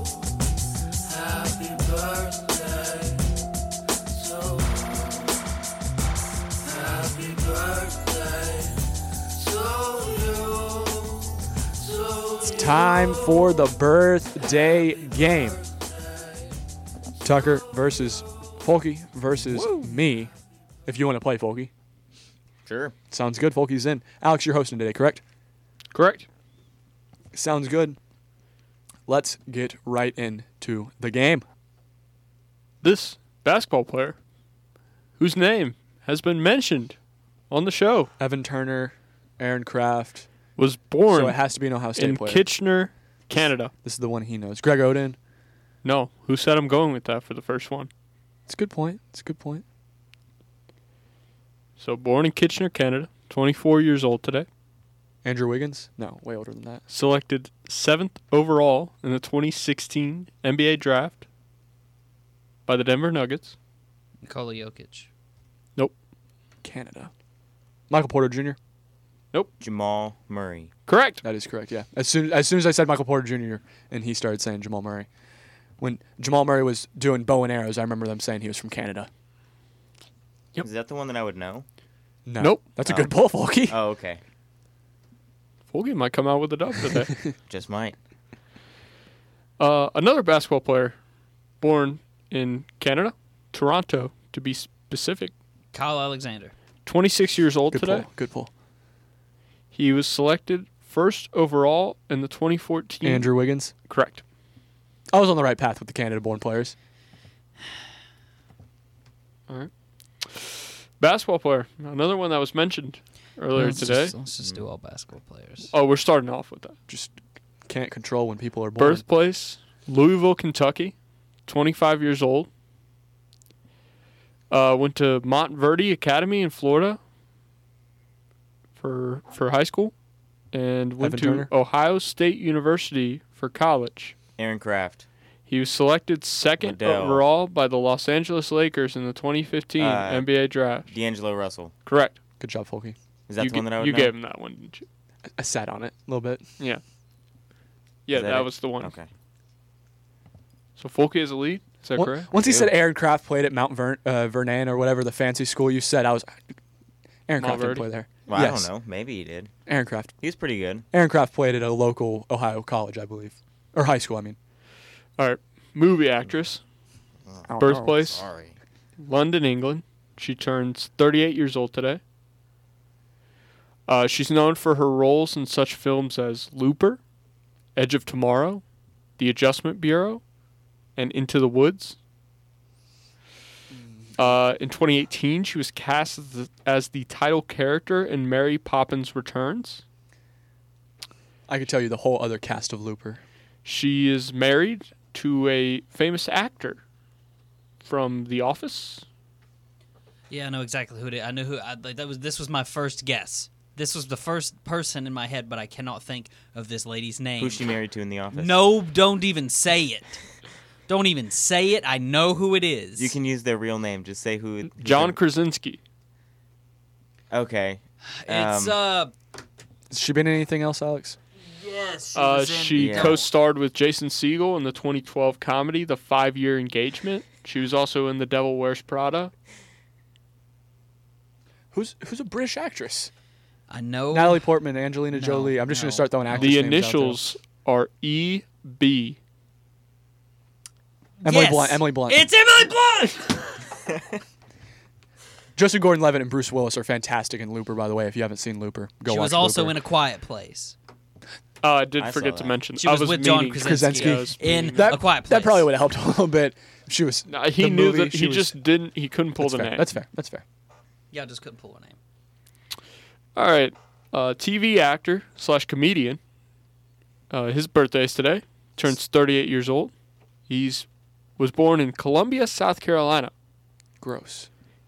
Happy birthday to Happy birthday to you. To Time for the birthday game. Tucker versus Folky versus me. If you want to play, Folky. Sure. Sounds good. Folky's in. Alex, you're hosting today, correct? Correct. Sounds good. Let's get right into the game. This basketball player, whose name has been mentioned on the show, Evan Turner, Aaron Kraft. was born So it has to be an Ohio State in player. Kitchener, Canada. This is the one he knows. Greg Oden. No, who said I'm going with that for the first one? It's a good point. It's a good point. So born in Kitchener, Canada, twenty-four years old today. Andrew Wiggins? No, way older than that. Selected seventh overall in the twenty sixteen N B A draft by the Denver Nuggets. Nikola Jokic. Nope. Canada. Michael Porter Junior Jamal Murray. Correct. That is correct, yeah. As soon as soon as I said Michael Porter Junior and he started saying Jamal Murray. When Jamal Murray was doing bow and arrows, I remember them saying he was from Canada. Yep. Is that the one that I would know? No. Nope. That's a Oh. good pull, Folky. Oh, okay. Folky might come out with a dub today. Just might. uh, another basketball player born in Canada, Toronto to be specific, Kyle Alexander. twenty-six years old Good today. pull. Good pull. He was selected first overall in the twenty fourteen. Andrew Wiggins. Correct. I was on the right path with the Canada-born players. All right. Basketball player, another one that was mentioned earlier Let's today. Just, let's just do all basketball players. Oh, we're starting off with that. Just can't control when people are born. Birthplace, Louisville, Kentucky, twenty-five years old. Uh, went to Montverde Academy in Florida for for high school, and went Evan to Turner? Ohio State University for college. Aaron Kraft. He was selected second Liddell. overall by the Los Angeles Lakers in the twenty fifteen Uh, N B A draft. D'Angelo Russell. Correct. Good job, Folky. Is that you the one ga- that I would you know? gave him that one, didn't you? I sat on it a little bit. Yeah. Yeah, Is that, it? was the one. Okay. So Folky is a lead. Is that Once- correct? Once he do. said Aaron Kraft played at Mount Vern, uh, Vernon or whatever the fancy school you said, I was Aaron Kraft didn't Montverde. play there. Well, yes. I don't know. Maybe he did. Aaron Kraft. He was pretty good. Aaron Kraft played at a local Ohio college, I believe, or high school. I mean, All right. Movie actress, I don't birthplace, Sorry. London, England. She turns thirty-eight years old today. Uh, she's known for her roles in such films as Looper, Edge of Tomorrow, The Adjustment Bureau, and Into the Woods. Uh, in twenty eighteen, she was cast as the, as the title character in Mary Poppins Returns. know. I could tell you the whole other cast of Looper. She is married to a famous actor from The Office. Yeah, I know exactly who it is. I knew who. I, like, that was. This was my first guess. This was the first person in my head, but I cannot think of this lady's name. Who's she married to in the office? No, don't even say it. Don't even say it. I know who it is. You can use their real name. Just say who. who John their- Krasinski. Okay. It's Um, uh. Has she been in anything else, Alex? Yes. Uh, she Yeah. co-starred with Jason Segel in the twenty twelve comedy The Five-Year Engagement. She was also in The Devil Wears Prada. Who's who's a British actress? I know. Natalie Portman, Angelina No, Jolie. I'm just no. gonna start throwing actors. The names out there. initials are E B. Emily Yes. Blunt. Emily Blunt. It's Emily Blunt. Joseph Gordon-Levitt and Bruce Willis are fantastic in Looper. By the way, if you haven't seen Looper, go She watch was also Looper. in A Quiet Place. Uh, I did I saw forget to that. mention. She I was was with John meaning- Krasinski, Krasinski. I was in meaning- that, A Quiet Place. that probably would have helped a little bit. If she was. Nah, he the knew movie, that she he was- just didn't. He couldn't pull That's the fair. name. That's fair. That's fair. Yeah, I just couldn't pull her name. All right. Uh, T V actor slash comedian. Uh, his birthday is today. Turns thirty-eight years old. He's was born in Columbia, South Carolina. Gross.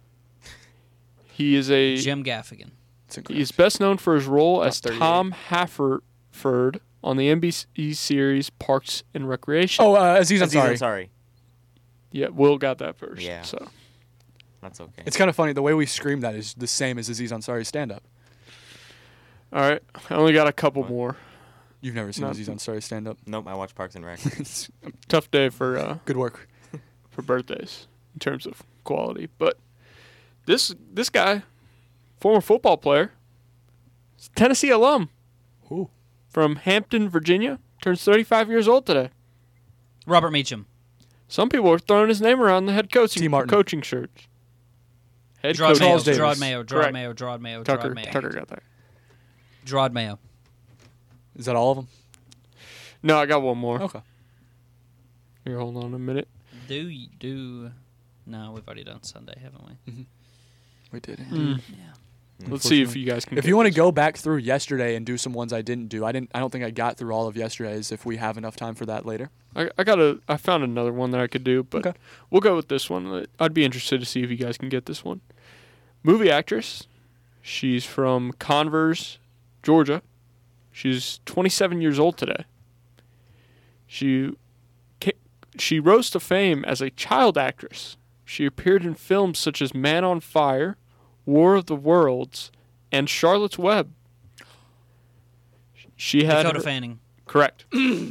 He is a Jim Gaffigan. It's incorrect. He is best known for his role Not as thirty-eight. Tom Haverford on the N B C series Parks and Recreation. Oh, uh, Aziz Aziz Ansari. Ansari. Yeah, Will got that first. Yeah. So That's okay. It's kind of funny. The way we scream that is the same as Aziz Ansari's stand-up. all right, I only got a couple What? more. You've never seen Not- Aziz Ansari's stand-up. Nope, I watch Parks and Rec. It's Tough day for uh, good work. for birthdays in terms of quality, but this this guy, former football player, Tennessee alum Ooh. from Hampton, Virginia, turns thirty-five years old today. Robert Meacham. Some people are throwing his name around the head T. coaching Martin. coaching shirts. Head Gerard coach Mayo. Charles Davis. Gerard Mayo. Gerard Correct. Mayo. Gerard Mayo. Tucker. Gerard Mayo. Tucker got that. Gerard Mayo. Is that all of them? No, I got one more. Okay. Here, hold on a minute. Do you do? No, we've already done Sunday, haven't we? We did. Mm. Yeah. Let's see if you guys can. If get you want to this. go back through yesterday and do some ones I didn't do, I didn't. I don't think I got through all of yesterday's. If we have enough time for that later. I, I got a. I found another one that I could do, but Okay. we'll go with this one. I'd be interested to see if you guys can get this one. Movie actress. She's from Converse, Georgia. She's twenty-seven years old today. She ca- she rose to fame as a child actress. She appeared in films such as Man on Fire, War of the Worlds, and Charlotte's Web. She had Dakota her- Fanning. correct.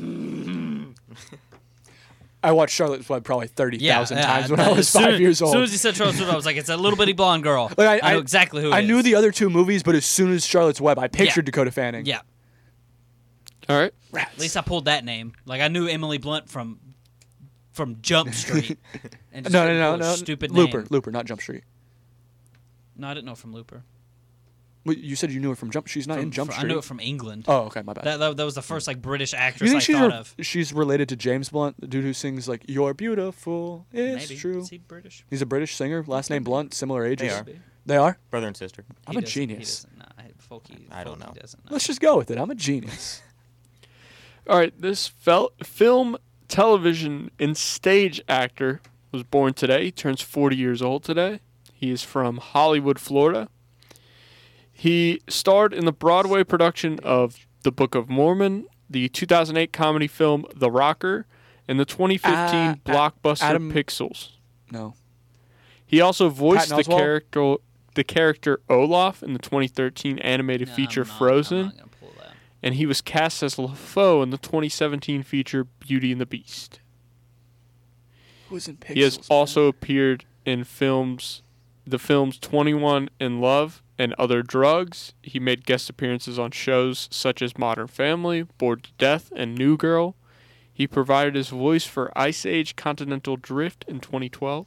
I watched Charlotte's Web probably thirty thousand yeah, times when uh, I was as soon- five years As soon old. as he said Charlotte's Web, I was like, it's a little bitty blonde girl. Like, I, know exactly who it I is. knew the other two movies, but as soon as Charlotte's Web, I pictured Yeah. Dakota Fanning. Yeah. All right. Rats. At least I pulled that name. Like, I knew Emily Blunt from from Jump Street. And just no, no, couldn't no, pull a no. Stupid Looper, name. Looper, not Jump Street. No, I didn't know from Looper. Well, you said you knew her from Jump. She's not From- in Jump fr- Street. I knew it from England. Oh, okay, my bad. That, that, that was the first like British you actress think I she's thought re- of. she's related to James Blunt, the dude who sings like "You're Beautiful"? It's Maybe. true. Is he British? He's a British singer. Last name Blunt. Similar ages. They are. They are. Brother and sister. I'm He a doesn't- he genius. doesn't know. I- Folky, I don't Folky know. Doesn't know. Let's just go with it. I'm a genius. All right. This fel- film, television, and stage actor was born today. He turns forty years old today. He is from Hollywood, Florida. He starred in the Broadway production of The Book of Mormon, the two thousand eight comedy film The Rocker, and the twenty fifteen Uh, blockbuster Adam- Pixels. No. He also voiced Patton the Oswalt? character the character Olaf in the twenty thirteen animated No, feature I'm not- Frozen, I'm not gonna pull that. and he was cast as LaFoe in the twenty seventeen feature Beauty and the Beast. Who's in Pixels? He has man? also appeared in films, the films twenty-one in Love and Other Drugs. He made guest appearances on shows such as Modern Family, Bored to Death, and New Girl. He provided his voice for Ice Age Continental Drift in twenty twelve.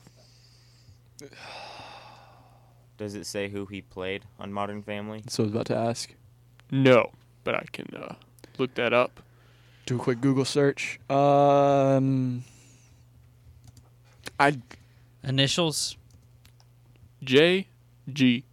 Does it say who he played on Modern Family? That's what I was about to ask. No, but I can uh, look that up. Do a quick Google search. Um, I Initials. J G.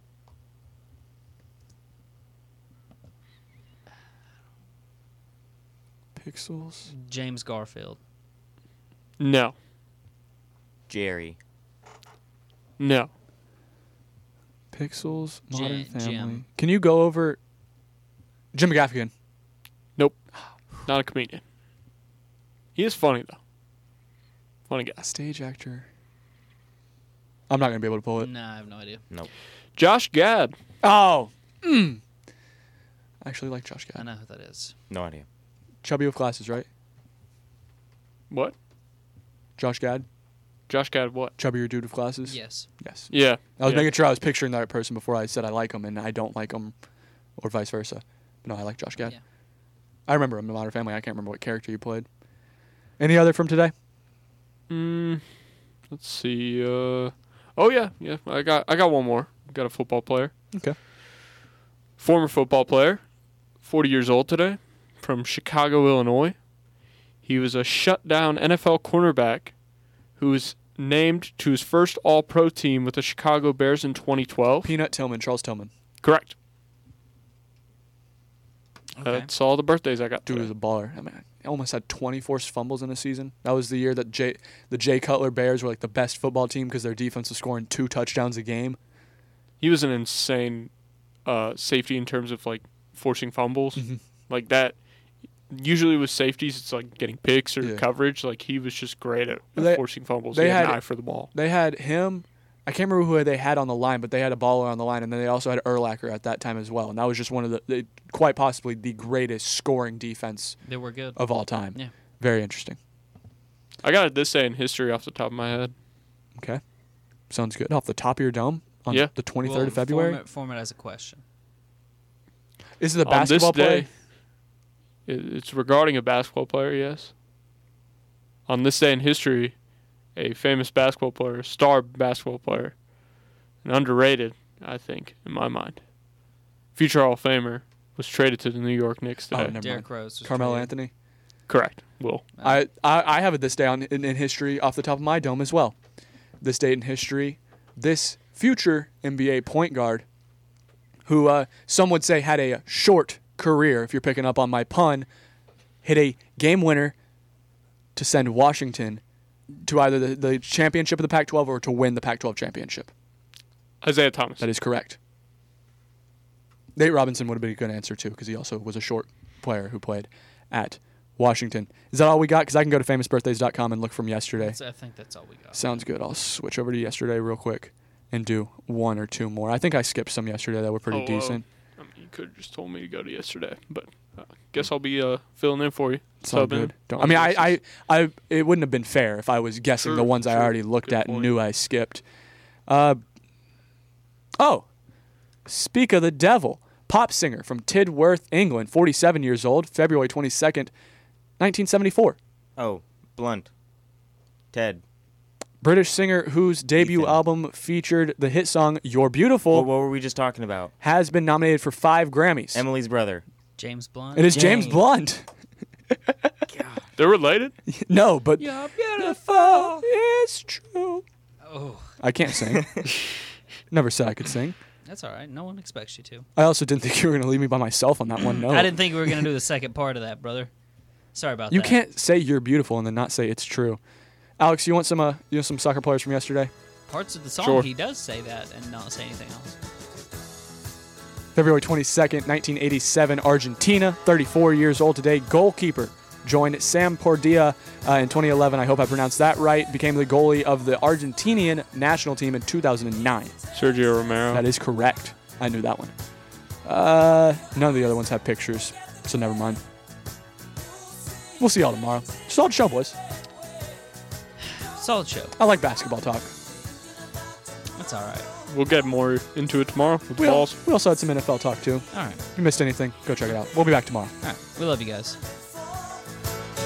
Pixels. James Garfield. No, Jerry. no. Pixels. Modern Jim- Family. Jim. Can you go over Jim McGaffigan? Nope. Not a comedian. He is funny, though. Funny guy. A stage actor. I'm not gonna be able to pull it. No, I have no idea. Nope. Josh Gad. Oh. Mm. I actually like Josh I Gad. know who that is. No idea. Chubby with glasses, right? What? Josh Gad. Josh Gad what? Chubbier dude with glasses. Yes. Yes. Yeah. I was yeah. making sure I was picturing the right person before I said I like him and I don't like him, or vice versa. But no, I like Josh Gad. Yeah. I remember him in Modern Family. I can't remember what character he played. Any other from today? Mm, let's see. Uh, oh yeah, yeah. I got I got one more. Got a football player. Okay. Former football player, forty years old today, from Chicago, Illinois. He was a shutdown N F L cornerback who was named to his first All-Pro team with the Chicago Bears in twenty twelve. Peanut Tillman, Charles Tillman. Correct. Okay. That's all the birthdays I got. Dude today. was a baller. I mean, I almost had twenty forced fumbles in a season. That was the year that Jay, the Jay Cutler Bears were like the best football team because their defense was scoring two touchdowns a game. He was an insane uh, safety in terms of like forcing fumbles. Mhm. Like that. Usually with safeties, it's like getting picks or Yeah. coverage. Like he was just great at, at They- forcing fumbles. they he had, an had- eye for the ball. They had him. I can't remember who they had on the line, but they had a baller on the line, and then they also had Urlacher at that time as well. And that was just one of the, the quite possibly the greatest scoring defense They were good. of all time. Yeah. Very interesting. I got it this day in history off the top of my head. Okay. Sounds good. Off the top of your dome on Yeah. the twenty-third Well, of February. Form it, form it as a question. Is it a On this basketball day, play? it- it's regarding a basketball player, yes. On this day in history, a famous basketball player, star basketball player, and underrated, I think, in my mind, future Hall of Famer, was traded to the New York Knicks Oh, today. never Derrick mind. Rose. was Carmelo traded. Anthony. Correct. Will. I, I, I have it this day on in, in history off the top of my dome as well. This date in history, this future N B A point guard, who uh, some would say had a short career, if you're picking up on my pun, hit a game winner to send Washington to either the, the championship of the Pac twelve or to win the Pac twelve championship. Isaiah Thomas. That is correct. Nate Robinson would have been a good answer too, because he also was a short player who played at Washington. Is that all we got? Because I can go to famous birthdays dot com and look from yesterday. That's- I think that's all we got. Sounds good. I'll switch over to yesterday real quick and do one or two more. I think I skipped some yesterday that were pretty Oh, uh, decent. I mean, you could have just told me to go to yesterday, but uh, guess I'll be uh, filling in for you. It's all Subbing good. Don't, I on mean, I, basis. I, I, it wouldn't have been fair if I was guessing True, the ones I true. already looked Good at and point. knew I skipped. Uh, oh, speak of the devil. Pop singer from Tidworth, England, forty-seven years old, February twenty-second, nineteen seventy-four. Oh, Blunt. Ted. British singer whose debut Ethan. album featured the hit song You're Beautiful What, what were we just talking about? has been nominated for five Grammys. Emily's brother. James Blunt. It is James James. Blunt. They're related? No, but You're beautiful. it's true. Oh, I can't sing. Never said I could sing. that's all right. No one expects you to. I also didn't think you were going to leave me by myself on that one note. I didn't think we were gonna do the second part of that, brother. Sorry about You that. can't say you're beautiful and then not say it's true. Alex, you want some uh, you want some soccer players from yesterday? Parts of the song Sure. he does say that and not say anything else. February twenty-second, nineteen eighty-seven, Argentina, thirty-four years old today, goalkeeper. Joined Sam Pordia uh, in twenty eleven. I hope I pronounced that right. Became the goalie of the Argentinian national team in two thousand nine. Sergio Romero. That is correct. I knew that one. Uh, none of the other ones have pictures, so never mind. We'll see y'all tomorrow. Solid show, boys. Solid show. I like basketball talk. That's all right. We'll get more into it tomorrow with We, al- balls. we also had some N F L talk, too. All right. If you missed anything, go check it out. We'll be back tomorrow. All right. We love you guys.